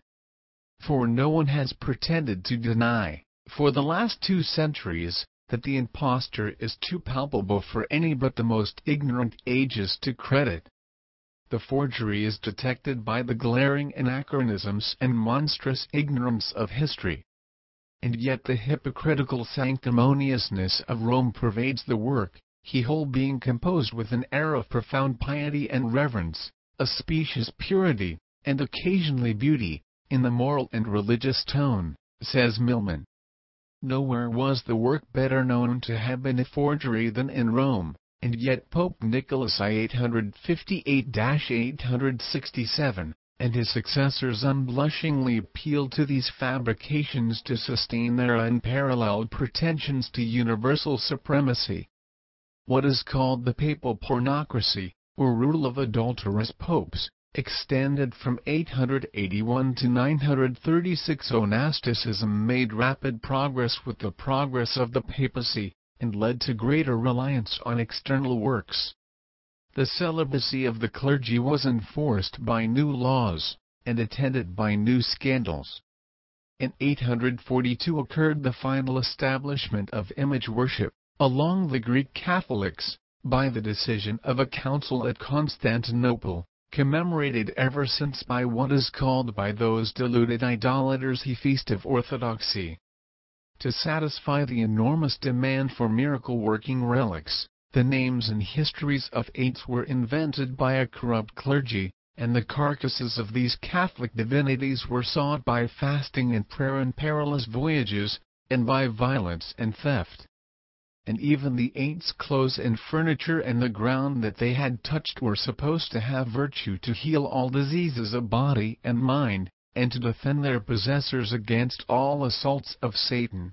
For no one has pretended to deny, for the last two centuries, that the imposture is too palpable for any but the most ignorant ages to credit. The forgery is detected by the glaring anachronisms and monstrous ignorance of history. And yet the hypocritical sanctimoniousness of Rome pervades the work, he whole being composed with an air of profound piety and reverence, a specious purity, and occasionally beauty, in the moral and religious tone, says Milman. Nowhere was the work better known to have been a forgery than in Rome, and yet Pope Nicholas the eighth eight fifty-eight to eight sixty-seven, and his successors unblushingly appealed to these fabrications to sustain their unparalleled pretensions to universal supremacy. What is called the papal pornocracy, or rule of adulterous popes, extended from eight hundred eighty-one to nine hundred thirty-six. Monasticism made rapid progress with the progress of the papacy, and led to greater reliance on external works. The celibacy of the clergy was enforced by new laws, and attended by new scandals. In eight hundred forty-two occurred the final establishment of image worship, among the Greek Catholics, by the decision of a council at Constantinople, commemorated ever since by what is called by those deluded idolaters the Feast of Orthodoxy. To satisfy the enormous demand for miracle-working relics, the names and histories of saints were invented by a corrupt clergy, and the carcasses of these Catholic divinities were sought by fasting and prayer and perilous voyages, and by violence and theft. And even the saints' clothes and furniture and the ground that they had touched were supposed to have virtue to heal all diseases of body and mind, and to defend their possessors against all assaults of Satan.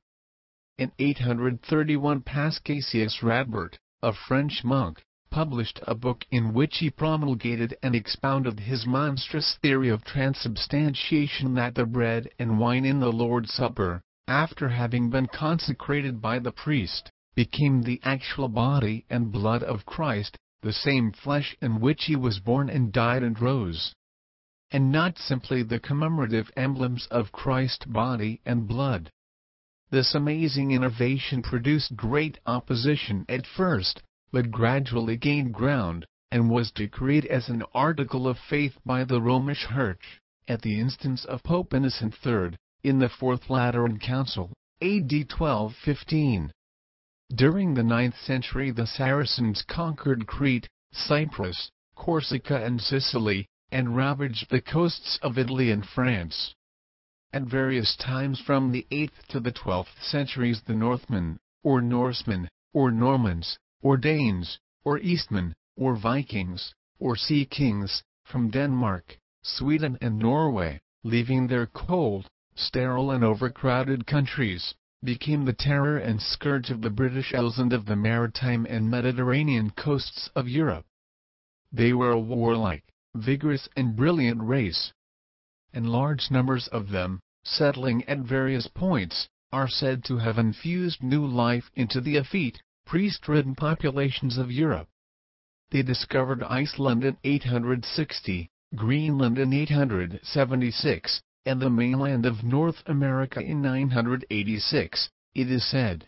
In eight hundred thirty-one Paschasius Radbert, a French monk, published a book in which he promulgated and expounded his monstrous theory of transubstantiation, that the bread and wine in the Lord's Supper, after having been consecrated by the priest, became the actual body and blood of Christ, the same flesh in which he was born and died and rose, and not simply the commemorative emblems of Christ's body and blood. This amazing innovation produced great opposition at first, but gradually gained ground, and was decreed as an article of faith by the Romish Church, at the instance of Pope Innocent the third, in the Fourth Lateran Council, A D twelve fifteen. During the ninth century the Saracens conquered Crete, Cyprus, Corsica and Sicily, and ravaged the coasts of Italy and France. At various times from the eighth to the twelfth centuries the Northmen, or Norsemen, or Normans, or Danes, or Eastmen, or Vikings, or Sea Kings, from Denmark, Sweden and Norway, leaving their cold, sterile and overcrowded countries, became the terror and scourge of the British Isles and of the maritime and Mediterranean coasts of Europe. They were a warlike, vigorous and brilliant race, and large numbers of them, settling at various points, are said to have infused new life into the effete, priest-ridden populations of Europe. They discovered Iceland in eight hundred sixty, Greenland in eight hundred seventy-six, and the mainland of North America in nine hundred eighty-six, it is said.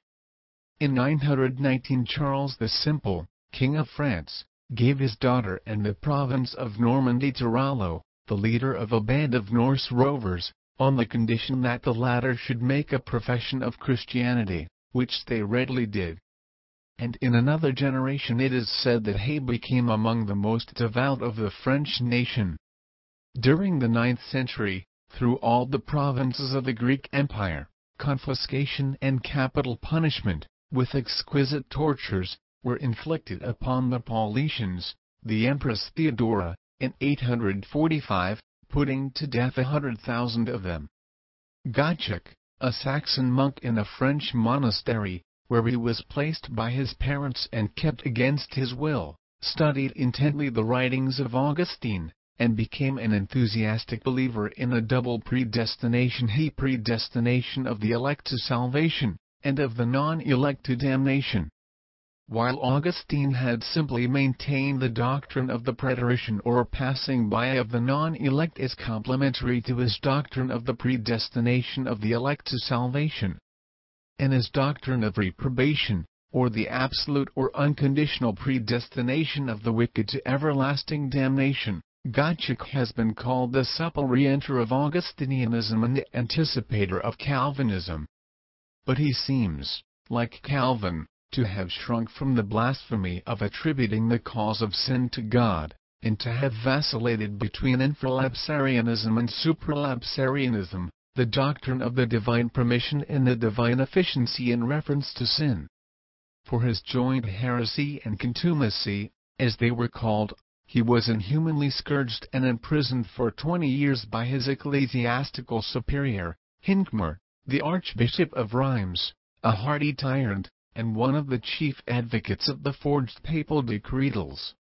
In nine hundred nineteen Charles the Simple, King of France, gave his daughter and the province of Normandy to Rollo, the leader of a band of Norse rovers, on the condition that the latter should make a profession of Christianity, which they readily did. And in another generation it is said that he became among the most devout of the French nation. During the ninth century, through all the provinces of the Greek Empire, confiscation and capital punishment, with exquisite tortures, were inflicted upon the Paulicians, the Empress Theodora, in eight hundred forty-five, putting to death a hundred thousand of them. Gottschalk, a Saxon monk in a French monastery, where he was placed by his parents and kept against his will, studied intently the writings of Augustine, and became an enthusiastic believer in a double predestination, he predestination of the elect to salvation, and of the non-elect to damnation. While Augustine had simply maintained the doctrine of the preterition or passing by of the non-elect as complementary to his doctrine of the predestination of the elect to salvation, and his doctrine of reprobation, or the absolute or unconditional predestination of the wicked to everlasting damnation, Gottschalk has been called the supple re-enter of Augustinianism and the anticipator of Calvinism. But he seems, like Calvin, to have shrunk from the blasphemy of attributing the cause of sin to God, and to have vacillated between infralapsarianism and supralapsarianism, the doctrine of the divine permission and the divine efficiency in reference to sin. For his joint heresy and contumacy, as they were called, he was inhumanly scourged and imprisoned for twenty years by his ecclesiastical superior, Hincmar, the Archbishop of Reims, a hardy tyrant, and one of the chief advocates of the forged papal decretals.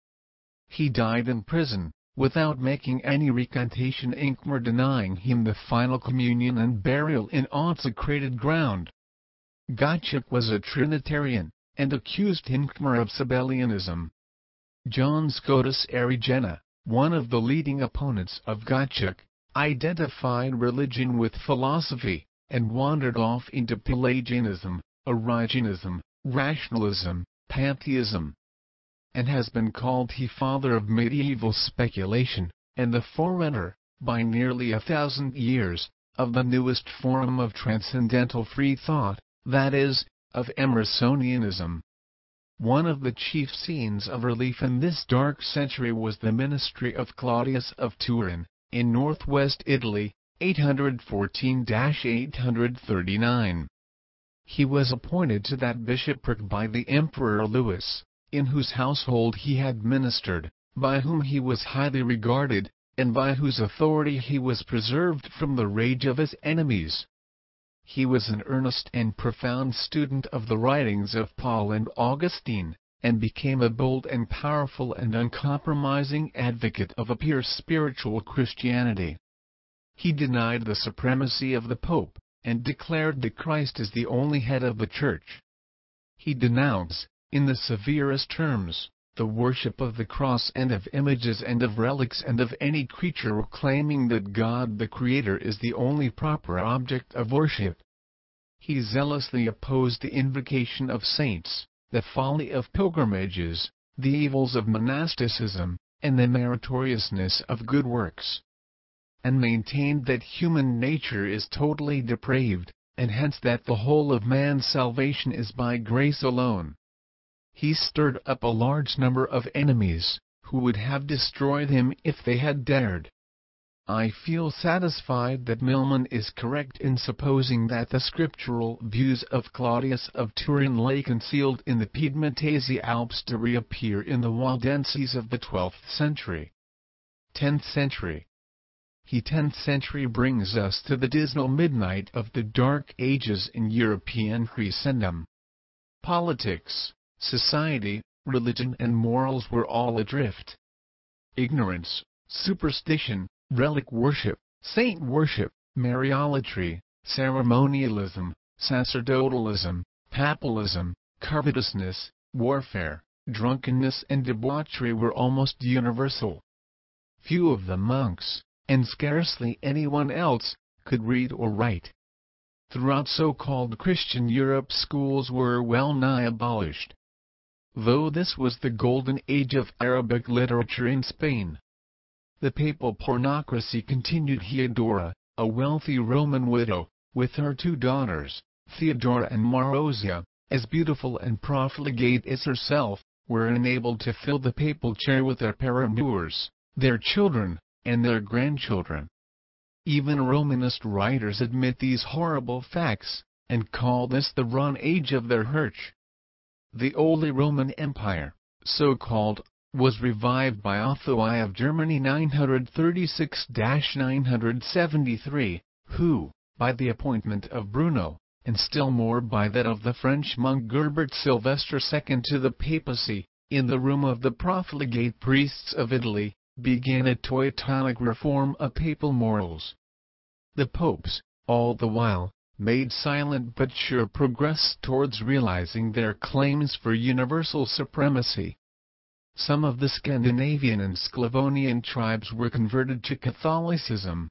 He died in prison, without making any recantation, Hincmar denying him the final communion and burial in consecrated ground. Gottschalk was a Trinitarian, and accused Hincmar of Sabellianism. John Scotus Erigena, one of the leading opponents of Gottschalk, identified religion with philosophy, and wandered off into Pelagianism, Origenism, rationalism, pantheism, and has been called the father of medieval speculation, and the forerunner, by nearly a thousand years, of the newest form of transcendental free thought, that is, of Emersonianism. One of the chief scenes of relief in this dark century was the ministry of Claudius of Turin, in northwest Italy, eight fourteen to eight thirty-nine. He was appointed to that bishopric by the Emperor Louis, in whose household he had ministered, by whom he was highly regarded, and by whose authority he was preserved from the rage of his enemies. He was an earnest and profound student of the writings of Paul and Augustine, and became a bold and powerful and uncompromising advocate of a pure spiritual Christianity. He denied the supremacy of the Pope, and declared that Christ is the only head of the Church. He denounced, in the severest terms, the worship of the cross and of images and of relics and of any creature, claiming that God the Creator is the only proper object of worship. He zealously opposed the invocation of saints, the folly of pilgrimages, the evils of monasticism, and the meritoriousness of good works, and maintained that human nature is totally depraved, and hence that the whole of man's salvation is by grace alone. He stirred up a large number of enemies, who would have destroyed him if they had dared. I feel satisfied that Milman is correct in supposing that the scriptural views of Claudius of Turin lay concealed in the Piedmontese Alps to reappear in the Waldenses of the twelfth century. tenth century. He tenth century brings us to the dismal midnight of the Dark Ages in European Christendom. Politics, society, religion and morals were all adrift. Ignorance, superstition, relic worship, saint worship, Mariolatry, ceremonialism, sacerdotalism, papalism, covetousness, warfare, drunkenness and debauchery were almost universal. Few of the monks, and scarcely anyone else, could read or write. Throughout so-called Christian Europe schools were well nigh abolished. Though this was the golden age of Arabic literature in Spain, the papal pornocracy continued. Theodora, a wealthy Roman widow, with her two daughters, Theodora and Marozia, as beautiful and profligate as herself, were enabled to fill the papal chair with their paramours, their children, and their grandchildren. Even Romanist writers admit these horrible facts, and call this the run age of their Herch. The Holy Roman Empire, so called, was revived by Otho I of Germany nine thirty-six to nine seventy-three, who, by the appointment of Bruno, and still more by that of the French monk Gerbert Sylvestre the Second to the papacy, in the room of the profligate priests of Italy, began a Teutonic reform of papal morals. The popes, all the while, made silent but sure progress towards realizing their claims for universal supremacy. Some of the Scandinavian and Sclavonian tribes were converted to Catholicism.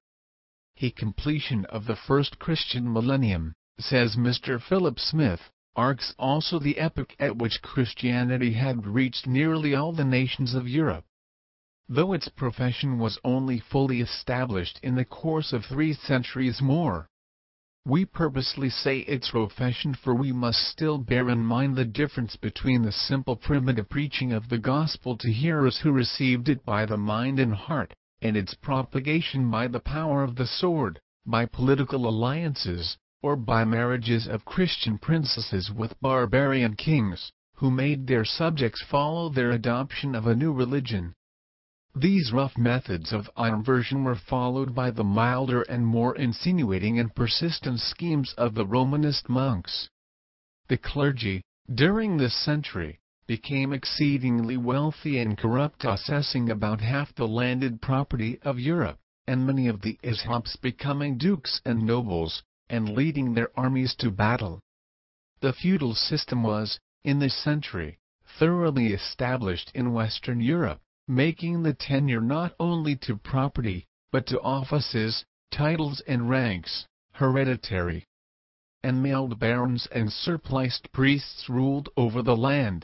A completion of the first Christian millennium, says Mister Philip Smith, marks also the epoch at which Christianity had reached nearly all the nations of Europe. Though its profession was only fully established in the course of three centuries more. We purposely say its profession, for we must still bear in mind the difference between the simple primitive preaching of the gospel to hearers who received it by the mind and heart, and its propagation by the power of the sword, by political alliances, or by marriages of Christian princesses with barbarian kings, who made their subjects follow their adoption of a new religion. These rough methods of inversion were followed by the milder and more insinuating and persistent schemes of the Romanist monks. The clergy, during this century, became exceedingly wealthy and corrupt, possessing about half the landed property of Europe, and many of the ishops becoming dukes and nobles, and leading their armies to battle. The feudal system was, in this century, thoroughly established in Western Europe, making the tenure not only to property, but to offices, titles and ranks, hereditary. And mailed barons and surpliced priests ruled over the land.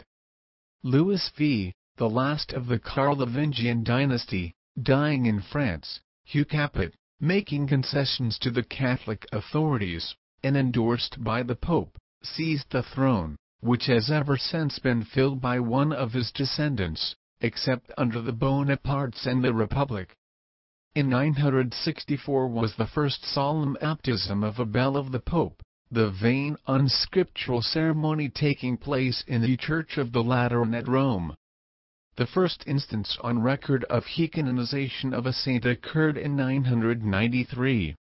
Louis the First, the last of the Carlovingian dynasty, dying in France, Hugh Capet, making concessions to the Catholic authorities, and endorsed by the Pope, seized the throne, which has ever since been filled by one of his descendants, except under the Bonapartes and the Republic. In nine sixty-four was the first solemn baptism of a bell of the Pope, the vain unscriptural ceremony taking place in the Church of the Lateran at Rome. The first instance on record of canonization of a saint occurred in nine ninety-three.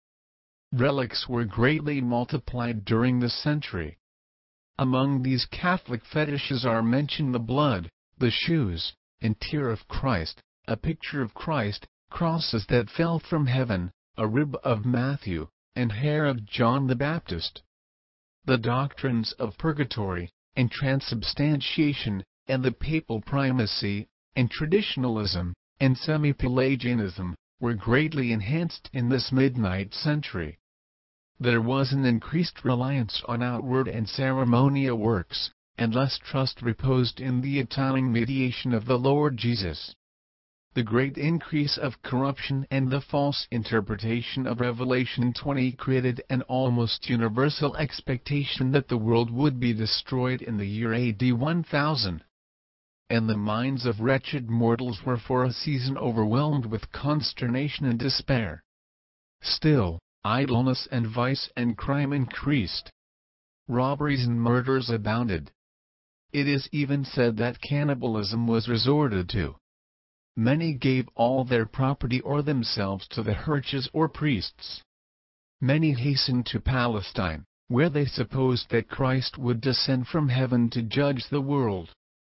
Relics were greatly multiplied during this century. Among these Catholic fetishes are mentioned the blood, the shoes, and tear of Christ, a picture of Christ, crosses that fell from heaven, a rib of Matthew, and hair of John the Baptist. The doctrines of purgatory, and transubstantiation, and the papal primacy, and traditionalism, and semi-Pelagianism, were greatly enhanced in this midnight century. There was an increased reliance on outward and ceremonial works, and less trust reposed in the atoning mediation of the Lord Jesus. The great increase of corruption and the false interpretation of Revelation twenty created an almost universal expectation that the world would be destroyed in the year A D one thousand. And the minds of wretched mortals were for a season overwhelmed with consternation and despair. Still, idleness and vice and crime increased. Robberies and murders abounded. It is even said that cannibalism was resorted to. Many gave all their property or themselves to the herdsmen or priests. Many hastened to Palestine, where they supposed that Christ would descend from heaven to judge the world.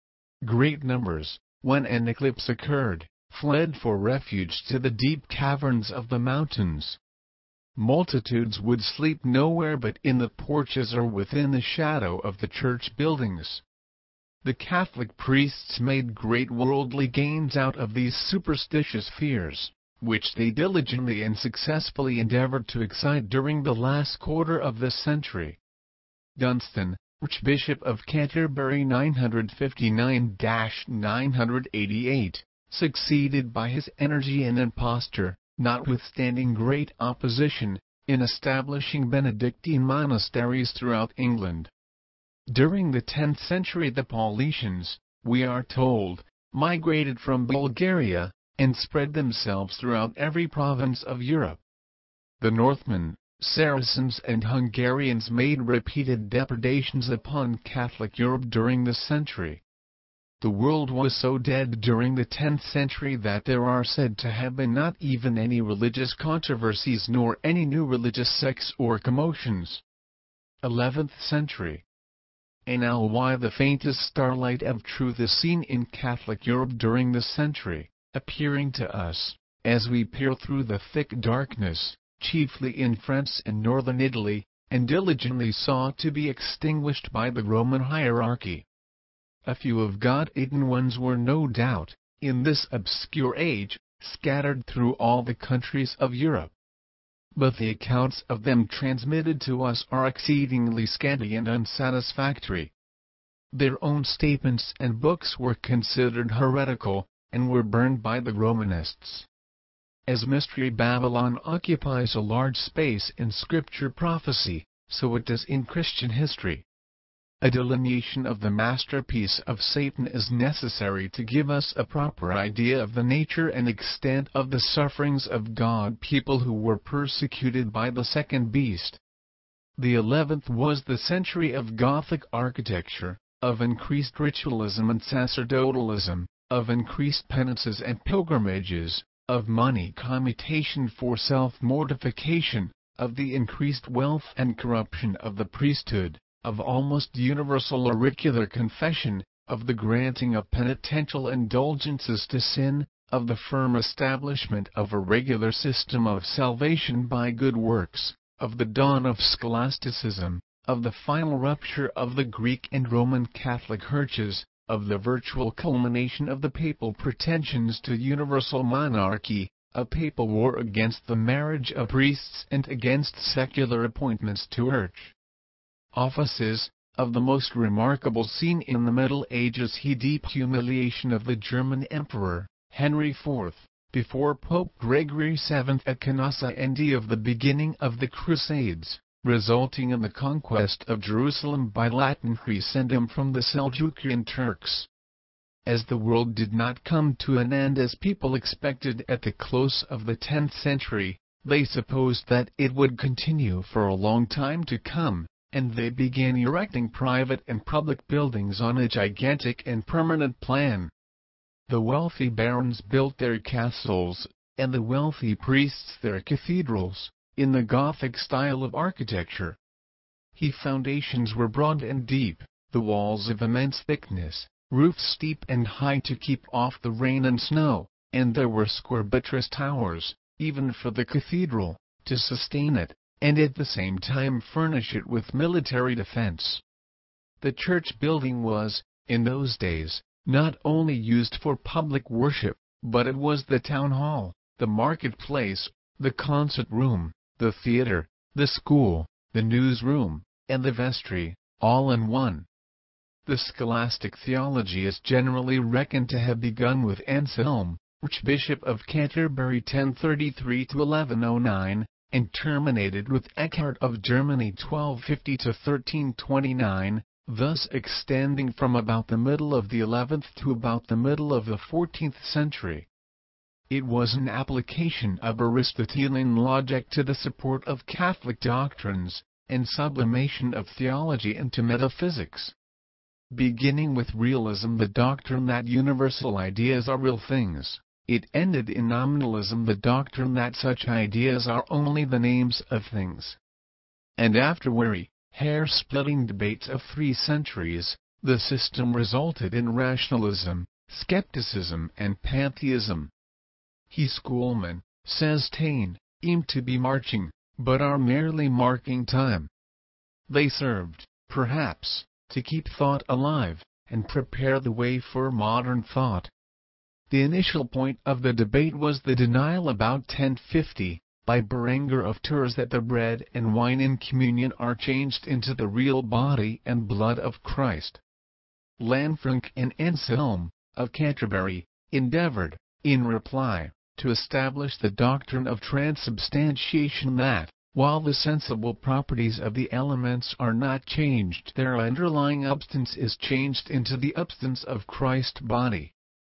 Great numbers, when an eclipse occurred, fled for refuge to the deep caverns of the mountains. Multitudes would sleep nowhere but in the porches or within the shadow of the church buildings. The Catholic priests made great worldly gains out of these superstitious fears, which they diligently and successfully endeavored to excite during the last quarter of this century. Dunstan, Archbishop of Canterbury nine fifty-nine to nine eighty-eight, succeeded by his energy and imposture, notwithstanding great opposition, in establishing Benedictine monasteries throughout England. During the tenth century the Paulicians, we are told, migrated from Bulgaria, and spread themselves throughout every province of Europe. The Northmen, Saracens and Hungarians made repeated depredations upon Catholic Europe during this century. The world was so dead during the tenth century that there are said to have been not even any religious controversies nor any new religious sects or commotions. eleventh century. And now why the faintest starlight of truth is seen in Catholic Europe during this century, appearing to us, as we peer through the thick darkness, chiefly in France and northern Italy, and diligently sought to be extinguished by the Roman hierarchy. A few of God-eaten ones were no doubt, in this obscure age, scattered through all the countries of Europe. But the accounts of them transmitted to us are exceedingly scanty and unsatisfactory. Their own statements and books were considered heretical, and were burned by the Romanists. As Mystery Babylon occupies a large space in Scripture prophecy, so it does in Christian history. A delineation of the masterpiece of Satan is necessary to give us a proper idea of the nature and extent of the sufferings of God people who were persecuted by the second beast. The eleventh was the century of Gothic architecture, of increased ritualism and sacerdotalism, of increased penances and pilgrimages, of money commutation for self-mortification, of the increased wealth and corruption of the priesthood, of almost universal auricular confession, of the granting of penitential indulgences to sin, of the firm establishment of a regular system of salvation by good works, of the dawn of scholasticism, of the final rupture of the Greek and Roman Catholic churches, of the virtual culmination of the papal pretensions to universal monarchy, a papal war against the marriage of priests and against secular appointments to church offices, of the most remarkable scene in the Middle Ages, he deep humiliation of the German Emperor, Henry the fourth, before Pope Gregory the seventh at Canossa, and of the beginning of the Crusades, resulting in the conquest of Jerusalem by Latin Christendom from the Seljukian Turks. As the world did not come to an end as people expected at the close of the tenth century, they supposed that it would continue for a long time to come, and they began erecting private and public buildings on a gigantic and permanent plan. The wealthy barons built their castles, and the wealthy priests their cathedrals, in the Gothic style of architecture. The foundations were broad and deep, the walls of immense thickness, roofs steep and high to keep off the rain and snow, and there were square buttress towers, even for the cathedral, to sustain it, and at the same time furnish it with military defense. The church building was, in those days, not only used for public worship, but it was the town hall, the marketplace, the concert room, the theater, the school, the newsroom, and the vestry, all in one. The scholastic theology is generally reckoned to have begun with Anselm, Archbishop of Canterbury ten thirty-three to eleven oh nine, and terminated with Eckhart of Germany twelve fifty to thirteen twenty-nine, thus extending from about the middle of the eleventh to about the middle of the fourteenth century. It was an application of Aristotelian logic to the support of Catholic doctrines, and sublimation of theology into metaphysics. Beginning with realism, the doctrine that universal ideas are real things, it ended in nominalism, the doctrine that such ideas are only the names of things. And after weary, hair-splitting debates of three centuries, the system resulted in rationalism, skepticism and pantheism. He schoolmen, says Taine, aim to be marching, but are merely marking time. They served, perhaps, to keep thought alive, and prepare the way for modern thought. The initial point of the debate was the denial about ten fifty, by Berenger of Tours, that the bread and wine in communion are changed into the real body and blood of Christ. Lanfranc and Anselm, of Canterbury, endeavored, in reply, to establish the doctrine of transubstantiation, that, while the sensible properties of the elements are not changed, their underlying substance is changed into the substance of Christ's body.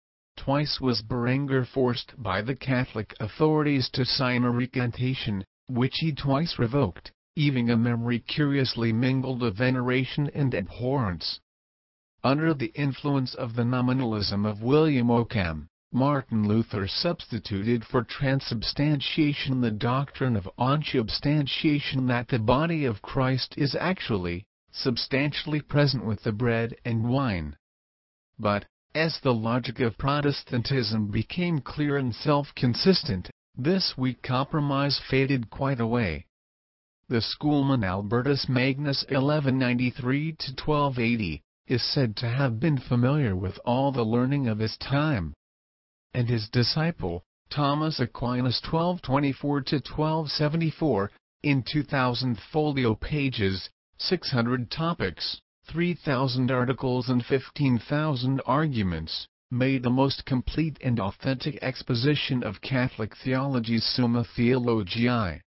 Twice was Berenger forced by the Catholic authorities to sign a recantation, which he twice revoked, leaving a memory curiously mingled of veneration and abhorrence. Under the influence of the nominalism of William Ockham, Martin Luther substituted for transubstantiation the doctrine of unsubstantiation, that the body of Christ is actually, substantially present with the bread and wine. But, as the logic of Protestantism became clear and self-consistent, this weak compromise faded quite away. The schoolman Albertus Magnus eleven ninety-three to twelve eighty, is said to have been familiar with all the learning of his time. And his disciple, Thomas Aquinas twelve twenty-four to twelve seventy-four, in two thousand folio pages, six hundred topics, three thousand articles and fifteen thousand arguments, made the most complete and authentic exposition of Catholic theology's Summa Theologiae.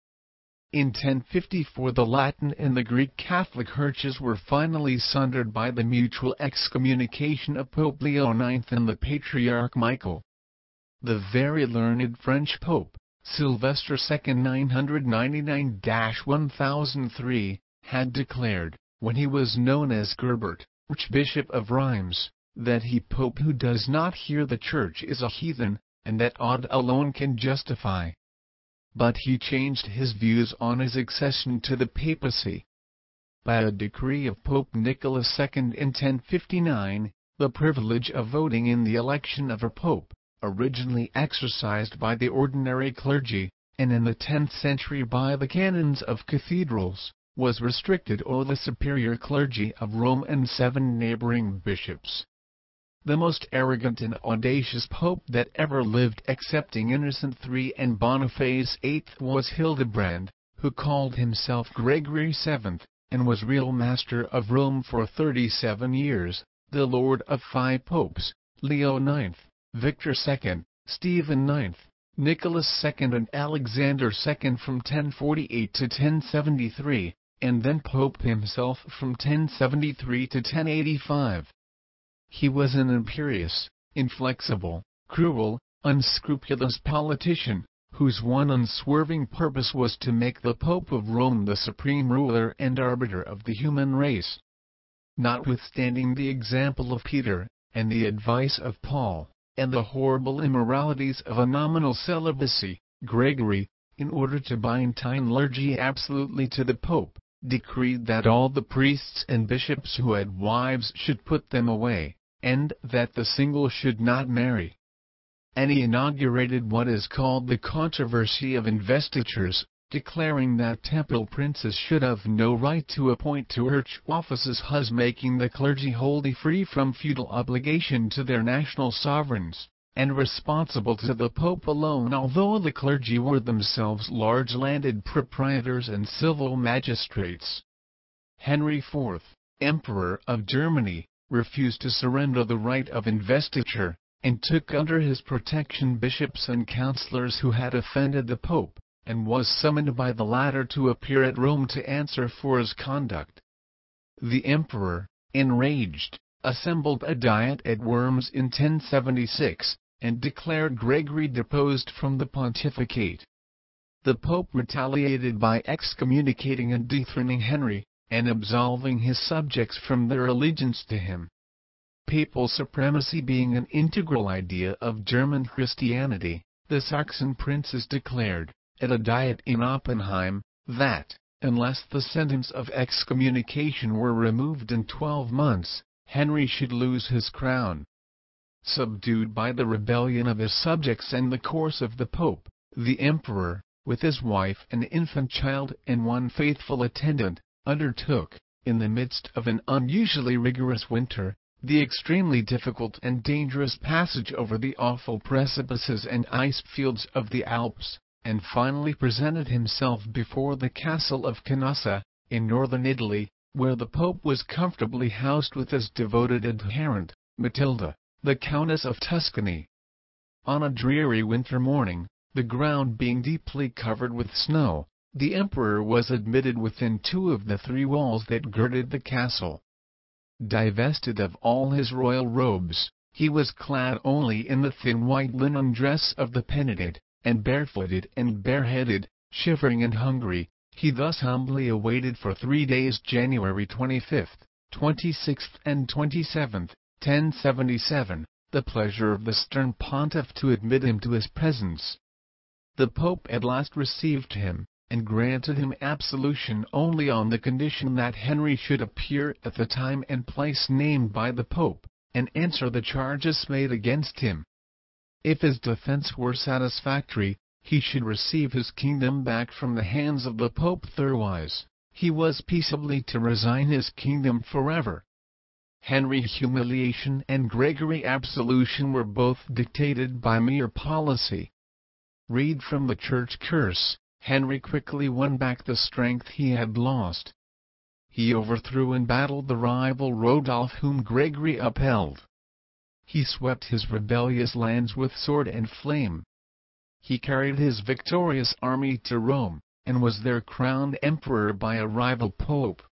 In ten fifty-four the Latin and the Greek Catholic churches were finally sundered by the mutual excommunication of Pope Leo the ninth and the Patriarch Michael. The very learned French Pope, Sylvester the Second nine ninety-nine to one thousand three, had declared, when he was known as Gerbert, Archbishop of Reims, that he pope who does not hear the Church is a heathen, and that God alone can justify. But he changed his views on his accession to the papacy. By a decree of Pope Nicholas the Second in ten fifty-nine, the privilege of voting in the election of a pope, originally exercised by the ordinary clergy, and in the tenth century by the canons of cathedrals, was restricted to the superior clergy of Rome and seven neighboring bishops. The most arrogant and audacious pope that ever lived, excepting Innocent the Third and Boniface the Eighth, was Hildebrand, who called himself Gregory the Seventh, and was real master of Rome for thirty-seven years, the lord of five popes, Leo the Ninth, Victor the Second, Stephen the Ninth, Nicholas the Second and Alexander the Second from ten forty-eight to ten seventy-three, and then Pope himself from ten seventy-three to ten eighty-five. He was an imperious, inflexible, cruel, unscrupulous politician, whose one unswerving purpose was to make the Pope of Rome the supreme ruler and arbiter of the human race. Notwithstanding the example of Peter, and the advice of Paul, and the horrible immoralities of a nominal celibacy, Gregory, in order to bind clergy absolutely to the Pope, decreed that all the priests and bishops who had wives should put them away, and that the single should not marry. And he inaugurated what is called the controversy of investitures, declaring that temporal princes should have no right to appoint to church offices, thus making the clergy wholly free from feudal obligation to their national sovereigns, and responsible to the Pope alone, although the clergy were themselves large landed proprietors and civil magistrates. Henry the Fourth, Emperor of Germany, refused to surrender the right of investiture, and took under his protection bishops and councillors who had offended the Pope, and was summoned by the latter to appear at Rome to answer for his conduct. The emperor, enraged, assembled a diet at Worms in ten seventy-six, and declared Gregory deposed from the pontificate. The Pope retaliated by excommunicating and dethroning Henry, and absolving his subjects from their allegiance to him. Papal supremacy being an integral idea of German Christianity, the Saxon princes declared, at a diet in Oppenheim, that, unless the sentence of excommunication were removed in twelve months, Henry should lose his crown. Subdued by the rebellion of his subjects and the course of the Pope, the emperor, with his wife and infant child and one faithful attendant, undertook, in the midst of an unusually rigorous winter, the extremely difficult and dangerous passage over the awful precipices and ice fields of the Alps, and finally presented himself before the castle of Canossa, in northern Italy, where the Pope was comfortably housed with his devoted adherent, Matilda, the Countess of Tuscany. On a dreary winter morning, the ground being deeply covered with snow, the emperor was admitted within two of the three walls that girded the castle. Divested of all his royal robes, he was clad only in the thin white linen dress of the penitent, and barefooted and bareheaded, shivering and hungry, he thus humbly awaited for three days January twenty-fifth, twenty-sixth and twenty-seventh, ten seventy-seven, the pleasure of the stern pontiff to admit him to his presence. The Pope at last received him, and granted him absolution only on the condition that Henry should appear at the time and place named by the Pope, and answer the charges made against him. If his defense were satisfactory, he should receive his kingdom back from the hands of the Pope. Otherwise, he was peaceably to resign his kingdom forever. Henry humiliation and Gregory absolution were both dictated by mere policy. Read from the Church curse, Henry quickly won back the strength he had lost. He overthrew in battle the rival Rodolph whom Gregory upheld. He swept his rebellious lands with sword and flame. He carried his victorious army to Rome, and was there crowned emperor by a rival pope.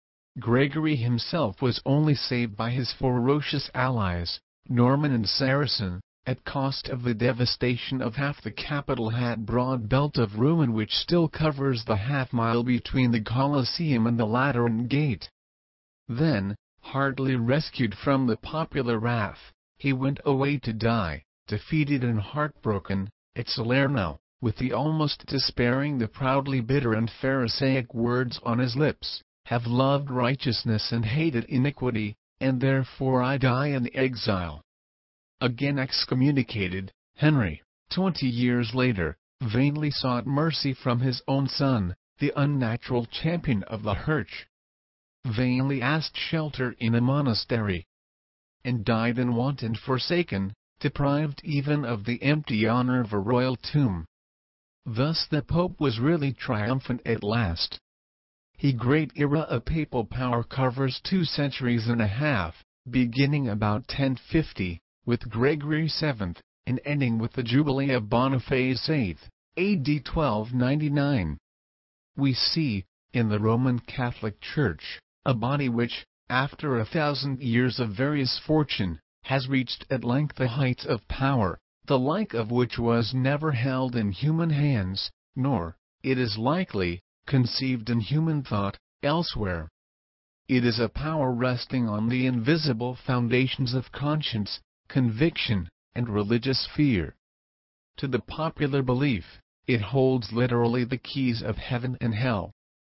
Gregory himself was only saved by his ferocious allies, Norman and Saracen, at cost of the devastation of half the capital had broad belt of ruin which still covers the half-mile between the Colosseum and the Lateran Gate. Then, hardly rescued from the popular wrath, he went away to die, defeated and heartbroken, at Salerno, with the almost despairing, the proudly bitter and Pharisaic words on his lips, "Have loved righteousness and hated iniquity, and therefore I die in exile." Again excommunicated, Henry, twenty years later, vainly sought mercy from his own son, the unnatural champion of the Church. Vainly asked shelter in a monastery, and died in want and forsaken, deprived even of the empty honor of a royal tomb. Thus the Pope was really triumphant at last. The great era of papal power covers two centuries and a half, beginning about ten fifty, with Gregory the seventh, and ending with the Jubilee of Boniface the eighth, A D twelve ninety-nine. We see, in the Roman Catholic Church, a body which, after a thousand years of various fortune, has reached at length the heights of power, the like of which was never held in human hands, nor, it is likely, conceived in human thought, elsewhere. It is a power resting on the invisible foundations of conscience, conviction, and religious fear. To the popular belief, it holds literally the keys of heaven and hell.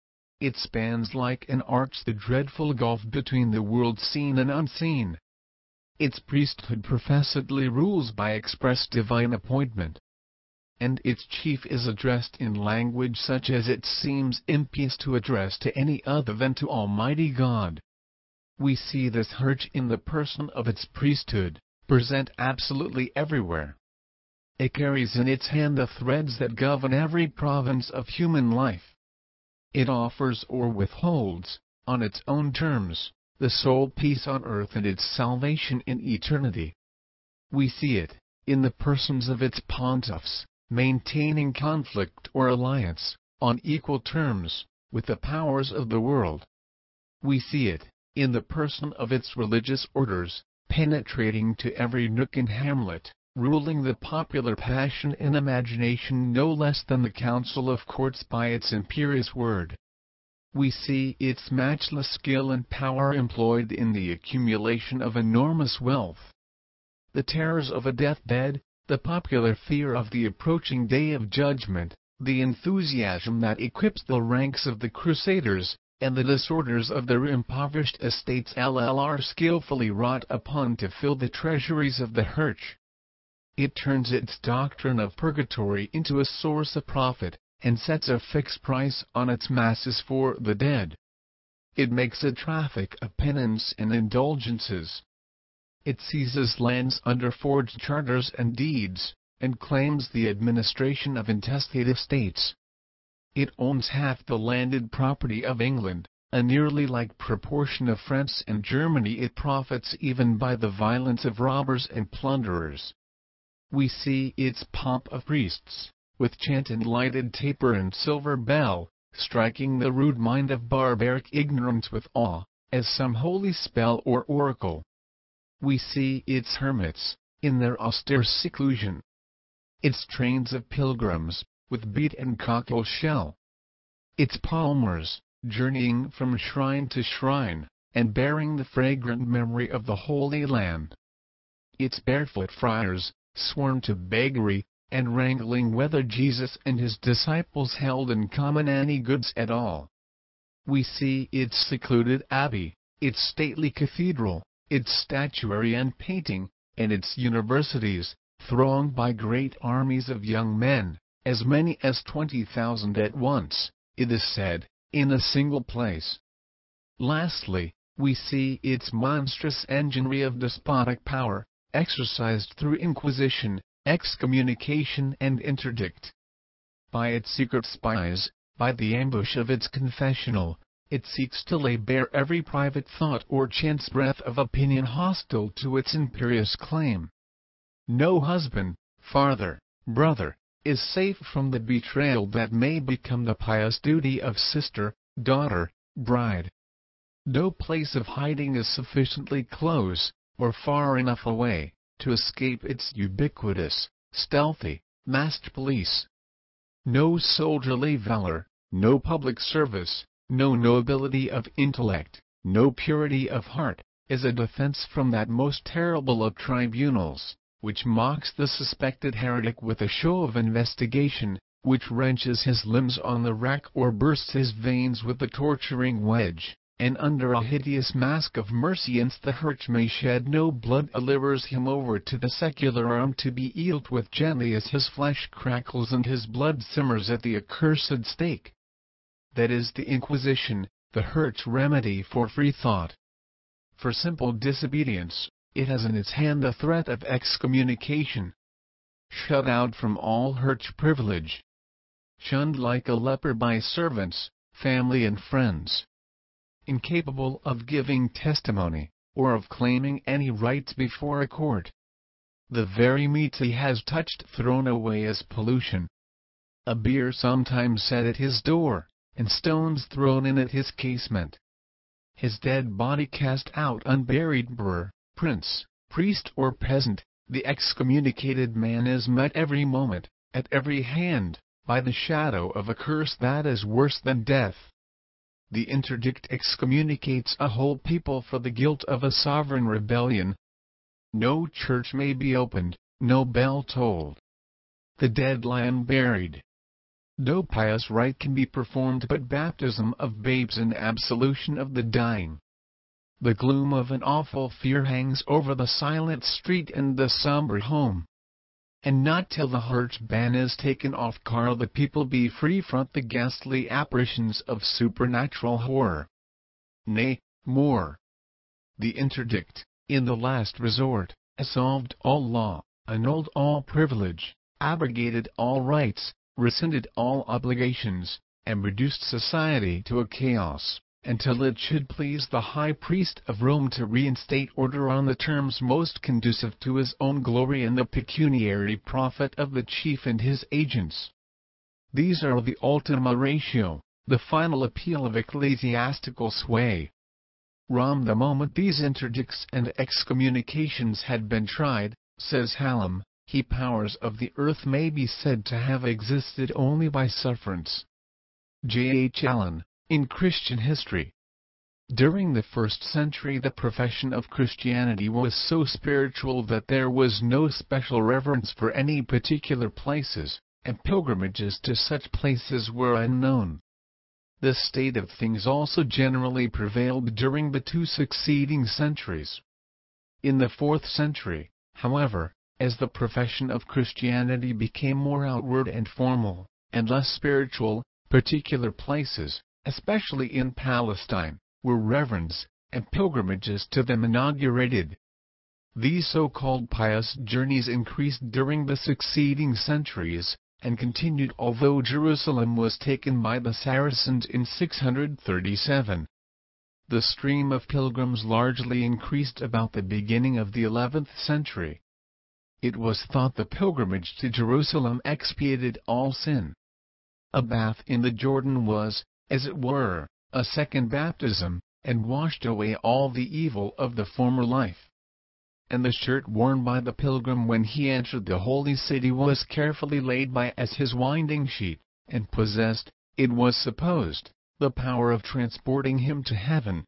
It spans like an arch the dreadful gulf between the world seen and unseen. Its priesthood professedly rules by express divine appointment, and its chief is addressed in language such as it seems impious to address to any other than to Almighty God. We see this Church in the person of its priesthood, present absolutely everywhere. It carries in its hand the threads that govern every province of human life. It offers or withholds, on its own terms, the sole peace on earth and its salvation in eternity. We see it, in the persons of its pontiffs, maintaining conflict or alliance, on equal terms, with the powers of the world. We see it, in the person of its religious orders, penetrating to every nook and hamlet, ruling the popular passion and imagination no less than the council of courts by its imperious word. We see its matchless skill and power employed in the accumulation of enormous wealth. The terrors of a deathbed, the popular fear of the approaching day of judgment, the enthusiasm that equips the ranks of the Crusaders, and the disorders of their impoverished estates are skillfully wrought upon to fill the treasuries of the Church. It turns its doctrine of purgatory into a source of profit, and sets a fixed price on its masses for the dead. It makes a traffic of penance and indulgences. It seizes lands under forged charters and deeds, and claims the administration of intestate estates. It owns half the landed property of England, a nearly like proportion of France and Germany. It profits even by the violence of robbers and plunderers. We see its pomp of priests, with chant and lighted taper and silver bell, striking the rude mind of barbaric ignorance with awe, as some holy spell or oracle. We see its hermits, in their austere seclusion. Its trains of pilgrims, with bead and cockle shell. Its palmers, journeying from shrine to shrine, and bearing the fragrant memory of the Holy Land. Its barefoot friars, sworn to beggary, and wrangling whether Jesus and his disciples held in common any goods at all. We see its secluded abbey, its stately cathedral, its statuary and painting, and its universities, thronged by great armies of young men, as many as twenty thousand at once, it is said, in a single place. Lastly, we see its monstrous enginery of despotic power, exercised through inquisition, excommunication and interdict. By its secret spies, by the ambush of its confessional, it seeks to lay bare every private thought or chance breath of opinion hostile to its imperious claim. No husband, father, brother, is safe from the betrayal that may become the pious duty of sister, daughter, bride. No place of hiding is sufficiently close, or far enough away, to escape its ubiquitous, stealthy, masked police. No soldierly valor, no public service, no nobility of intellect, no purity of heart, is a defense from that most terrible of tribunals, which mocks the suspected heretic with a show of investigation, which wrenches his limbs on the rack or bursts his veins with the torturing wedge, and under a hideous mask of mercy the Church may shed no blood delivers him over to the secular arm to be eat with gently as his flesh crackles and his blood simmers at the accursed stake. That is the Inquisition, the Church remedy for free thought. For simple disobedience, it has in its hand the threat of excommunication. Shut out from all Church privilege. Shunned like a leper by servants, family and friends. Incapable of giving testimony, or of claiming any rights before a court. The very meat he has touched thrown away as pollution. A bier sometimes set at his door, and stones thrown in at his casement. His dead body cast out unburied. Brewer, prince, priest or peasant, the excommunicated man is met every moment, at every hand, by the shadow of a curse that is worse than death. The interdict excommunicates a whole people for the guilt of a sovereign rebellion. No church may be opened, no bell tolled. The dead lie unburied. No pious rite can be performed but baptism of babes and absolution of the dying. The gloom of an awful fear hangs over the silent street and the somber home. And not till the Church ban is taken off can the people be free from the ghastly apparitions of supernatural horror. Nay, more. The interdict, in the last resort, absolved all law, annulled all privilege, abrogated all rights, rescinded all obligations, and reduced society to a chaos, until it should please the high priest of Rome to reinstate order on the terms most conducive to his own glory and the pecuniary profit of the chief and his agents. These are the ultima ratio, the final appeal of ecclesiastical sway. From the moment these interdicts and excommunications had been tried, says Hallam, he powers of the earth may be said to have existed only by sufferance. J. H. Allen, in Christian History. During the first century the profession of Christianity was so spiritual that there was no special reverence for any particular places, and pilgrimages to such places were unknown. This state of things also generally prevailed during the two succeeding centuries. In the fourth century, however, as the profession of Christianity became more outward and formal, and less spiritual, particular places, especially in Palestine, were reverenced, and pilgrimages to them inaugurated. These so-called pious journeys increased during the succeeding centuries, and continued although Jerusalem was taken by the Saracens in six hundred thirty-seven. The stream of pilgrims largely increased about the beginning of the eleventh century. It was thought the pilgrimage to Jerusalem expiated all sin. A bath in the Jordan was, as it were, a second baptism, and washed away all the evil of the former life. And the shirt worn by the pilgrim when he entered the holy city was carefully laid by as his winding sheet, and possessed, it was supposed, the power of transporting him to heaven.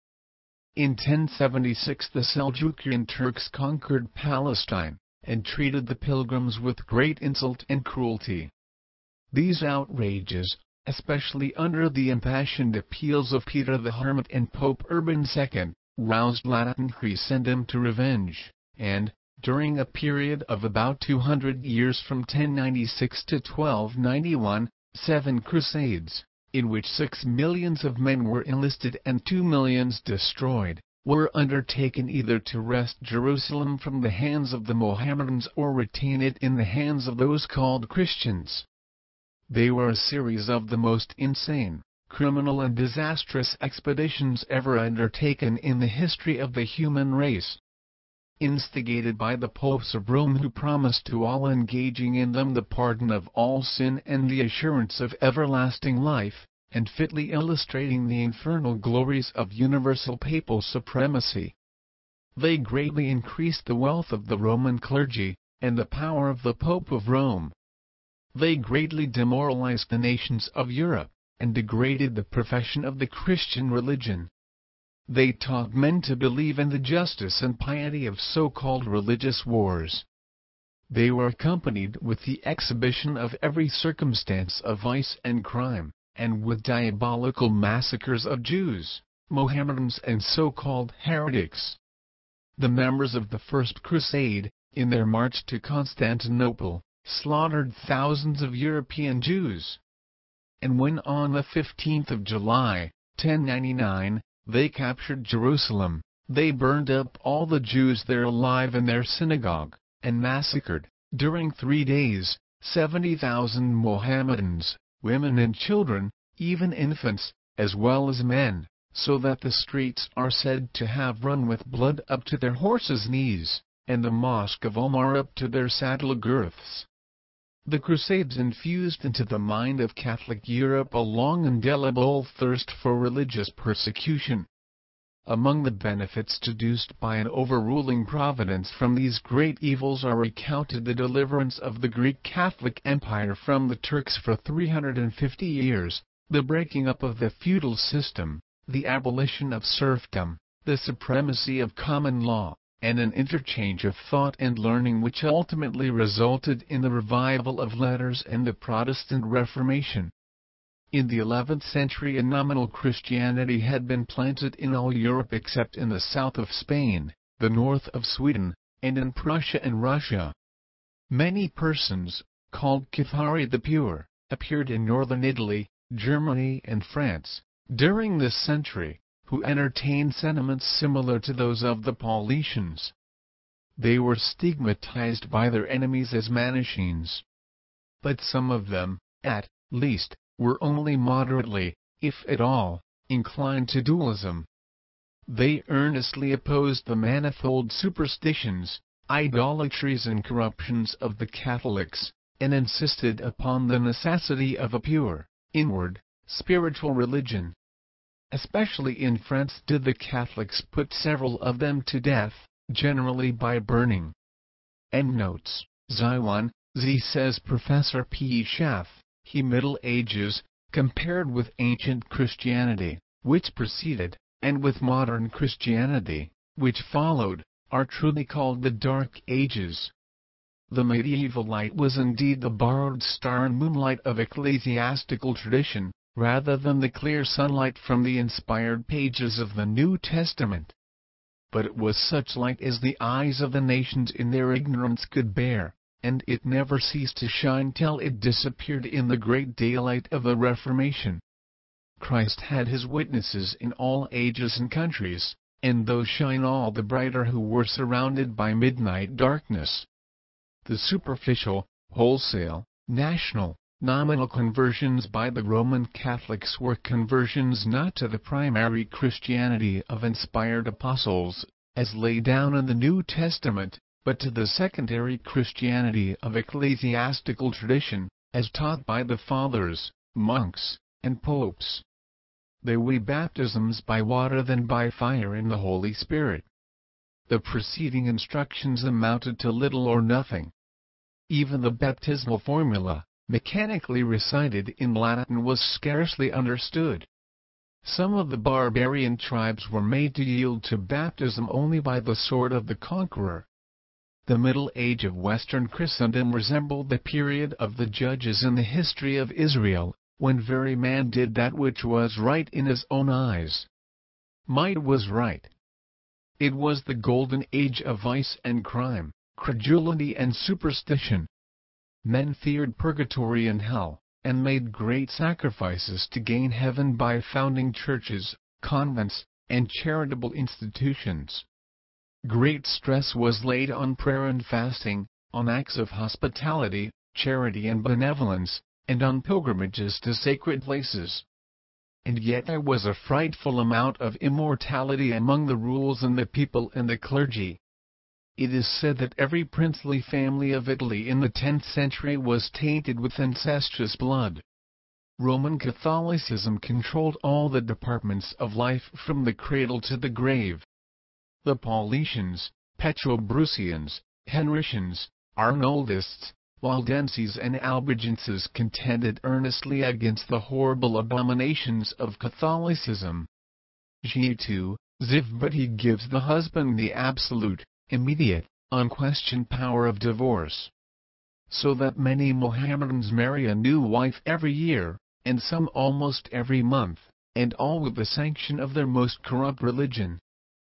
In ten seventy-six the Seljukian Turks conquered Palestine, and treated the pilgrims with great insult and cruelty. These outrages, especially under the impassioned appeals of Peter the Hermit and Pope Urban the Second, roused Latin Christendom to revenge, and, during a period of about two hundred years from ten ninety-six to twelve ninety-one, seven crusades, in which six millions of men were enlisted and two millions destroyed, were undertaken either to wrest Jerusalem from the hands of the Mohammedans or retain it in the hands of those called Christians. They were a series of the most insane, criminal and disastrous expeditions ever undertaken in the history of the human race. Instigated by the popes of Rome who promised to all engaging in them the pardon of all sin and the assurance of everlasting life, and fitly illustrating the infernal glories of universal papal supremacy. They greatly increased the wealth of the Roman clergy, and the power of the Pope of Rome. They greatly demoralized the nations of Europe, and degraded the profession of the Christian religion. They taught men to believe in the justice and piety of so-called religious wars. They were accompanied with the exhibition of every circumstance of vice and crime, and with diabolical massacres of Jews, Mohammedans and so-called heretics. The members of the First Crusade, in their march to Constantinople, slaughtered thousands of European Jews. And when on the fifteenth of July, ten ninety-nine, they captured Jerusalem, they burned up all the Jews there alive in their synagogue, and massacred, during three days, seventy thousand Mohammedans, women and children, even infants, as well as men, so that the streets are said to have run with blood up to their horses' knees, and the Mosque of Omar up to their saddle girths. The Crusades infused into the mind of Catholic Europe a long indelible thirst for religious persecution. Among the benefits deduced by an overruling providence from these great evils are recounted the deliverance of the Greek Catholic Empire from the Turks for three hundred fifty years, the breaking up of the feudal system, the abolition of serfdom, the supremacy of common law, and an interchange of thought and learning which ultimately resulted in the revival of letters and the Protestant Reformation. In the eleventh century a nominal Christianity had been planted in all Europe except in the south of Spain, the north of Sweden, and in Prussia and Russia. Many persons, called Cathari the Pure, appeared in northern Italy, Germany and France, during this century, who entertained sentiments similar to those of the Paulicians. They were stigmatized by their enemies as Manicheans. But some of them, at least, were only moderately, if at all, inclined to dualism. They earnestly opposed the manifold superstitions, idolatries and corruptions of the Catholics, and insisted upon the necessity of a pure, inward, spiritual religion. Especially in France did the Catholics put several of them to death, generally by burning. Endnotes. Z one, Z says Professor P. Schaff, he Middle Ages, compared with ancient Christianity, which preceded, and with modern Christianity, which followed, are truly called the Dark Ages. The medieval light was indeed the borrowed star and moonlight of ecclesiastical tradition, rather than the clear sunlight from the inspired pages of the New Testament. But it was such light as the eyes of the nations in their ignorance could bear, and it never ceased to shine till it disappeared in the great daylight of the Reformation. Christ had his witnesses in all ages and countries, and those shine all the brighter who were surrounded by midnight darkness. The superficial, wholesale, national, nominal conversions by the Roman Catholics were conversions not to the primary Christianity of inspired apostles, as laid down in the New Testament, but to the secondary Christianity of ecclesiastical tradition, as taught by the fathers, monks, and popes. They weigh baptisms by water than by fire in the Holy Spirit. The preceding instructions amounted to little or nothing. Even the baptismal formula, mechanically recited in Latin, was scarcely understood. Some of the barbarian tribes were made to yield to baptism only by the sword of the conqueror. The Middle Age of Western Christendom resembled the period of the judges in the history of Israel, when very man did that which was right in his own eyes. Might was right. It was the golden age of vice and crime, credulity and superstition. Men feared purgatory and hell, and made great sacrifices to gain heaven by founding churches, convents, and charitable institutions. Great stress was laid on prayer and fasting, on acts of hospitality, charity and benevolence, and on pilgrimages to sacred places. And yet there was a frightful amount of immorality among the rules and the people and the clergy. It is said that every princely family of Italy in the tenth century was tainted with incestuous blood. Roman Catholicism controlled all the departments of life from the cradle to the grave. The Paulicians, Petrobrusians, Henricians, Arnoldists, Waldenses and Albigenses contended earnestly against the horrible abominations of Catholicism. G two, Ziv but he gives the husband the absolute, immediate, unquestioned power of divorce. So that many Mohammedans marry a new wife every year, and some almost every month, and all with the sanction of their most corrupt religion.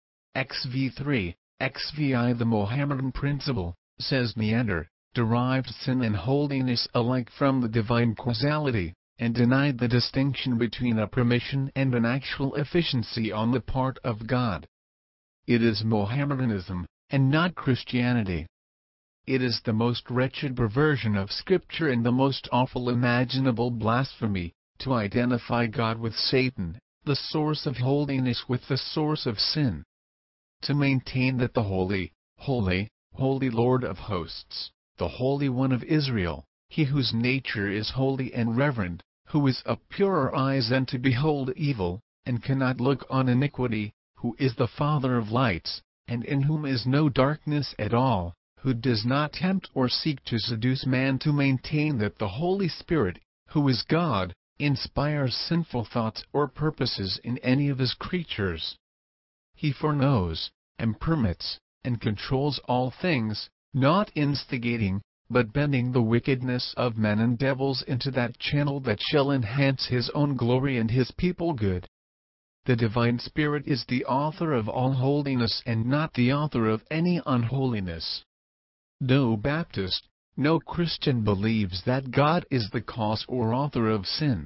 X V three, X V I The Mohammedan principle, says Neander, derived sin and holiness alike from the divine causality, and denied the distinction between a permission and an actual efficiency on the part of God. It is Mohammedanism, and not Christianity. It is the most wretched perversion of Scripture and the most awful imaginable blasphemy, to identify God with Satan, the source of holiness with the source of sin. To maintain that the Holy, Holy, Holy Lord of hosts, the Holy One of Israel, he whose nature is holy and reverend, who is of purer eyes than to behold evil, and cannot look on iniquity, who is the Father of lights, and in whom is no darkness at all, who does not tempt or seek to seduce man, to maintain that the Holy Spirit, who is God, inspires sinful thoughts or purposes in any of his creatures. He foreknows, and permits, and controls all things, not instigating, but bending the wickedness of men and devils into that channel that shall enhance his own glory and his people good. The Divine Spirit is the author of all holiness and not the author of any unholiness. No Baptist, no Christian believes that God is the cause or author of sin.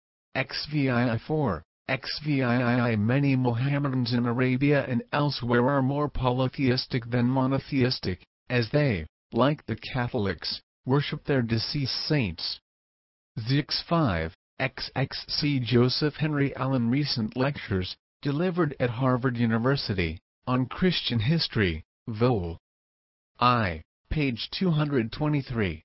X V I four, X V I Many Mohammedans in Arabia and elsewhere are more polytheistic than monotheistic, as they, like the Catholics, worship their deceased saints. Z X five, X X C Joseph Henry Allen Recent Lectures, delivered at Harvard University, on Christian History, Vol. I, page two hundred twenty-three.